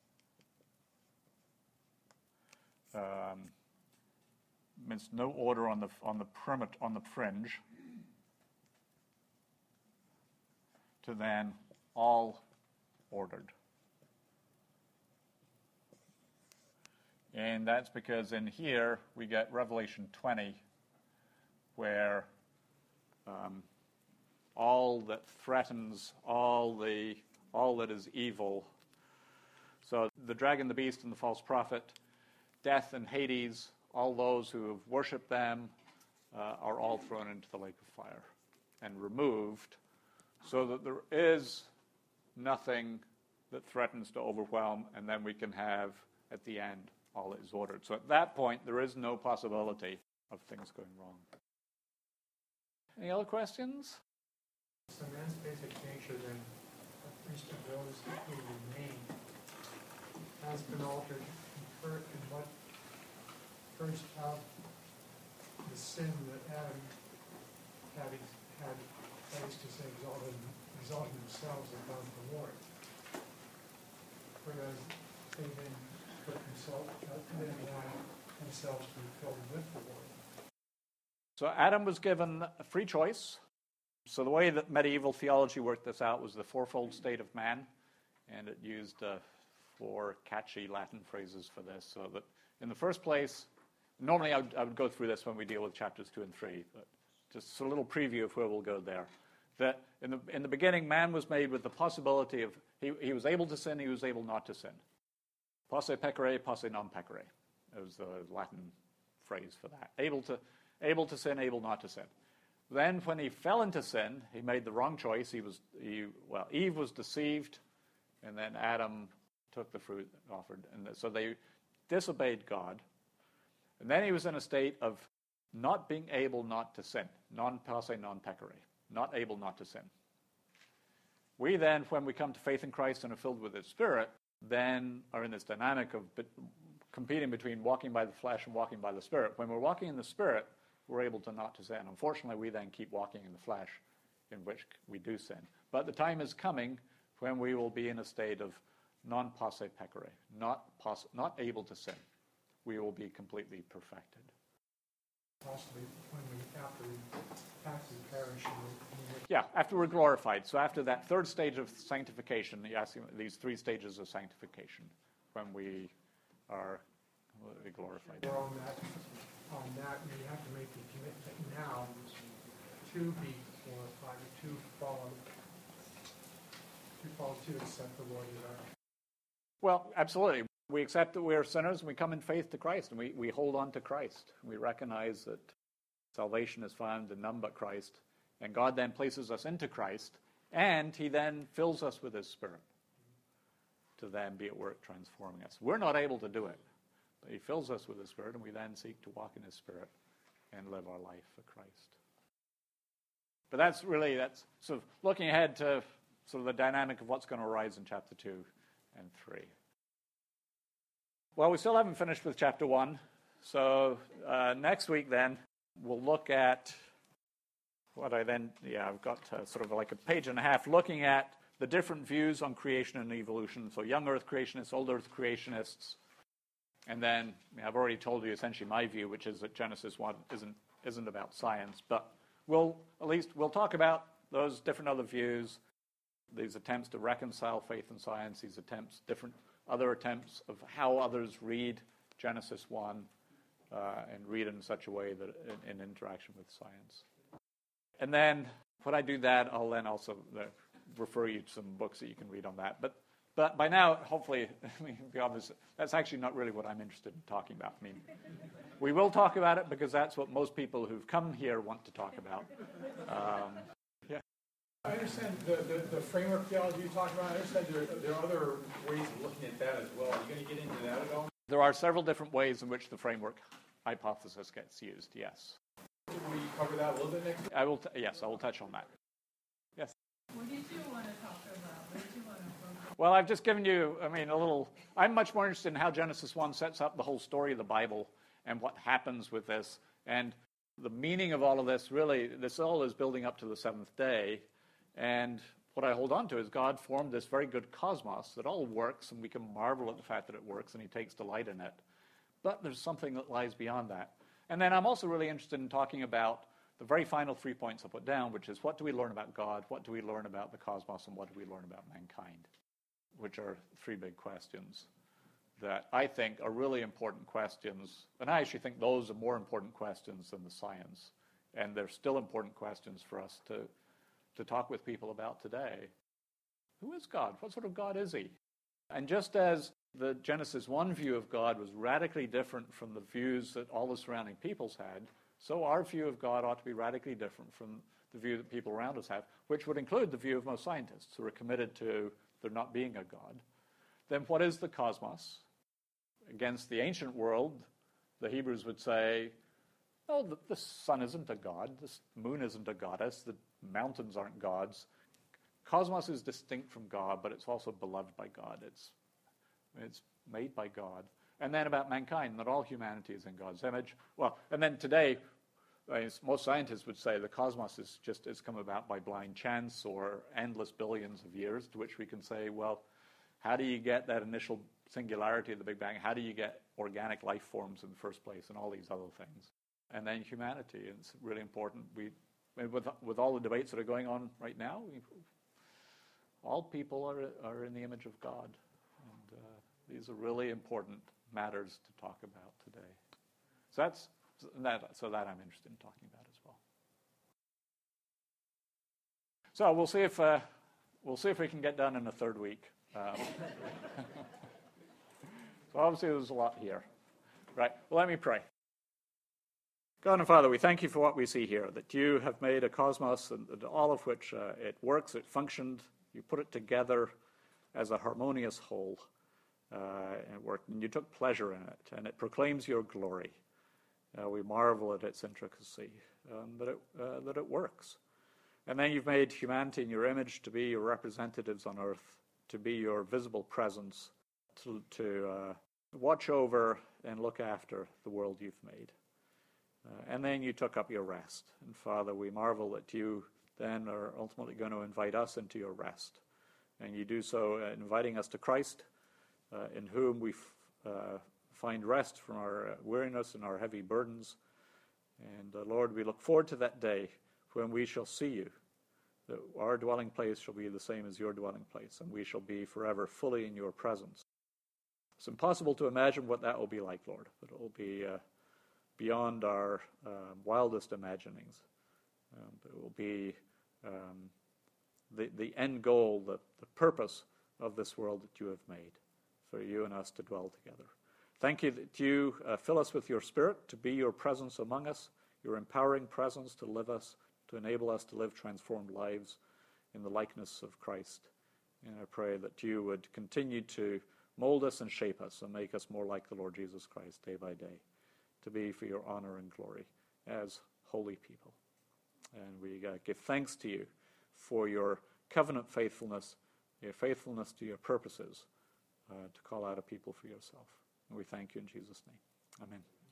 no order on the fringe, to then all ordered. And that's because in here we get Revelation 20, where all that threatens, all that is evil. So the dragon, the beast, and the false prophet, death and Hades, all those who have worshipped them are all thrown into the lake of fire and removed, so that there is nothing that threatens to overwhelm, and then we can have, at the end, all that is ordered. So at that point, there is no possibility of things going wrong. Any other questions? So man's basic nature then, at least of those who remain, has been altered in what first of the sin that Adam had, that is to say, exalted themselves above the Lord. Whereas they then put themselves to be filled with the Lord. So Adam was given a free choice. So the way that medieval theology worked this out was the fourfold state of man, and it used 4 catchy Latin phrases for this. So that in the first place, normally I would go through this when we deal with chapters 2 and 3, but just a little preview of where we'll go there. That in the beginning, man was made with the possibility of, he was able to sin, he was able not to sin. Posse peccare, posse non peccare. It was the Latin phrase for that. Able to sin, able not to sin. Then when he fell into sin, he made the wrong choice. Eve was deceived, and then Adam took the fruit offered. And so they disobeyed God. And then he was in a state of not being able not to sin. Non posse, non peccare. Not able not to sin. We then, when we come to faith in Christ and are filled with His Spirit, then are in this dynamic of competing between walking by the flesh and walking by the Spirit. When we're walking in the Spirit, we're able to not to sin. Unfortunately, we then keep walking in the flesh, in which we do sin. But the time is coming when we will be in a state of non posse peccare, not able to sin. We will be completely perfected. Possibly after we pass the parish. Yeah, after we're glorified. So after that third stage of sanctification, these 3 stages of sanctification, when we are glorified. We're on that, you have to make the commitment now to be glorified, to follow, to accept the Lord as our. Well, absolutely. We accept that we are sinners, and we come in faith to Christ, and we hold on to Christ. We recognize that salvation is found in none but Christ, and God then places us into Christ, and He then fills us with His Spirit to then be at work transforming us. We're not able to do it, but He fills us with His Spirit, and we then seek to walk in His Spirit and live our life for Christ. But that's sort of looking ahead to sort of the dynamic of what's going to arise in chapter 2 and 3. Well, we still haven't finished with chapter 1, so next week then we'll look at I've got sort of like a page and a half looking at the different views on creation and evolution, so young earth creationists, old earth creationists, and then I've already told you essentially my view, which is that Genesis 1 isn't about science, but we'll talk about those different other views, these attempts to reconcile faith and science, these other attempts of how others read Genesis 1 and read it in such a way that in interaction with science. And then when I do that, I'll then also refer you to some books that you can read on that. But by now, hopefully, be obvious, that's actually not really what I'm interested in talking about. I mean, we will talk about it because that's what most people who've come here want to talk about. I understand the framework theology you talked about. I understand there are other ways of looking at that as well. Are you going to get into that at all? There are several different ways in which the framework hypothesis gets used, yes. Will you cover that a little bit next week? I will touch on that. Yes? What did you want to talk about? What did you want to focus on? Well, I've just given you, I'm much more interested in how Genesis 1 sets up the whole story of the Bible and what happens with this. And the meaning of all of this, really, this all is building up to the seventh day. And what I hold on to is God formed this very good cosmos that all works, and we can marvel at the fact that it works, and He takes delight in it. But there's something that lies beyond that. And then I'm also really interested in talking about the very final 3 points I put down, which is what do we learn about God, what do we learn about the cosmos, and what do we learn about mankind, which are 3 big questions that I think are really important questions. And I actually think those are more important questions than the science. And they're still important questions for us to talk with people about today. Who is God? What sort of God is He? And just as the Genesis 1 view of God was radically different from the views that all the surrounding peoples had, so our view of God ought to be radically different from the view that people around us have, which would include the view of most scientists who are committed to there not being a God. Then what is the cosmos? Against the ancient world, the Hebrews would say, oh, the sun isn't a god, the moon isn't a goddess, the mountains aren't gods. Cosmos is distinct from God, but it's also beloved by God. It's made by God. And then about mankind, that all humanity is in God's image. Well, and then today, most scientists would say the cosmos is come about by blind chance or endless billions of years, to which we can say, well, how do you get that initial singularity of the Big Bang? How do you get organic life forms in the first place and all these other things? And then humanity, it's really important. With all the debates that are going on right now, all people are in the image of God. And these are really important matters to talk about today. So that I'm interested in talking about as well. So we'll see if we can get done in a third week. So obviously there's a lot here. Right, well, let me pray. God and Father, we thank you for what we see here, that you have made a cosmos, and all of which it works, it functioned, you put it together as a harmonious whole, and it worked, and you took pleasure in it, and it proclaims your glory. We marvel at its intricacy, that it works. And then you've made humanity in your image to be your representatives on earth, to be your visible presence, to watch over and look after the world you've made. And then you took up your rest. And Father, we marvel that you then are ultimately going to invite us into your rest. And you do so inviting us to Christ, in whom we find rest from our weariness and our heavy burdens. And Lord, we look forward to that day when we shall see you, that our dwelling place shall be the same as your dwelling place, and we shall be forever fully in your presence. It's impossible to imagine what that will be like, Lord, but it will be beyond our wildest imaginings. But it will be the end goal, the purpose of this world that you have made, for you and us to dwell together. Thank you that you fill us with your Spirit to be your presence among us, your empowering presence to enable us to live transformed lives in the likeness of Christ. And I pray that you would continue to mold us and shape us and make us more like the Lord Jesus Christ day by day, to be for your honor and glory as holy people. And we give thanks to you for your covenant faithfulness, your faithfulness to your purposes, to call out a people for yourself. And we thank you in Jesus' name. Amen.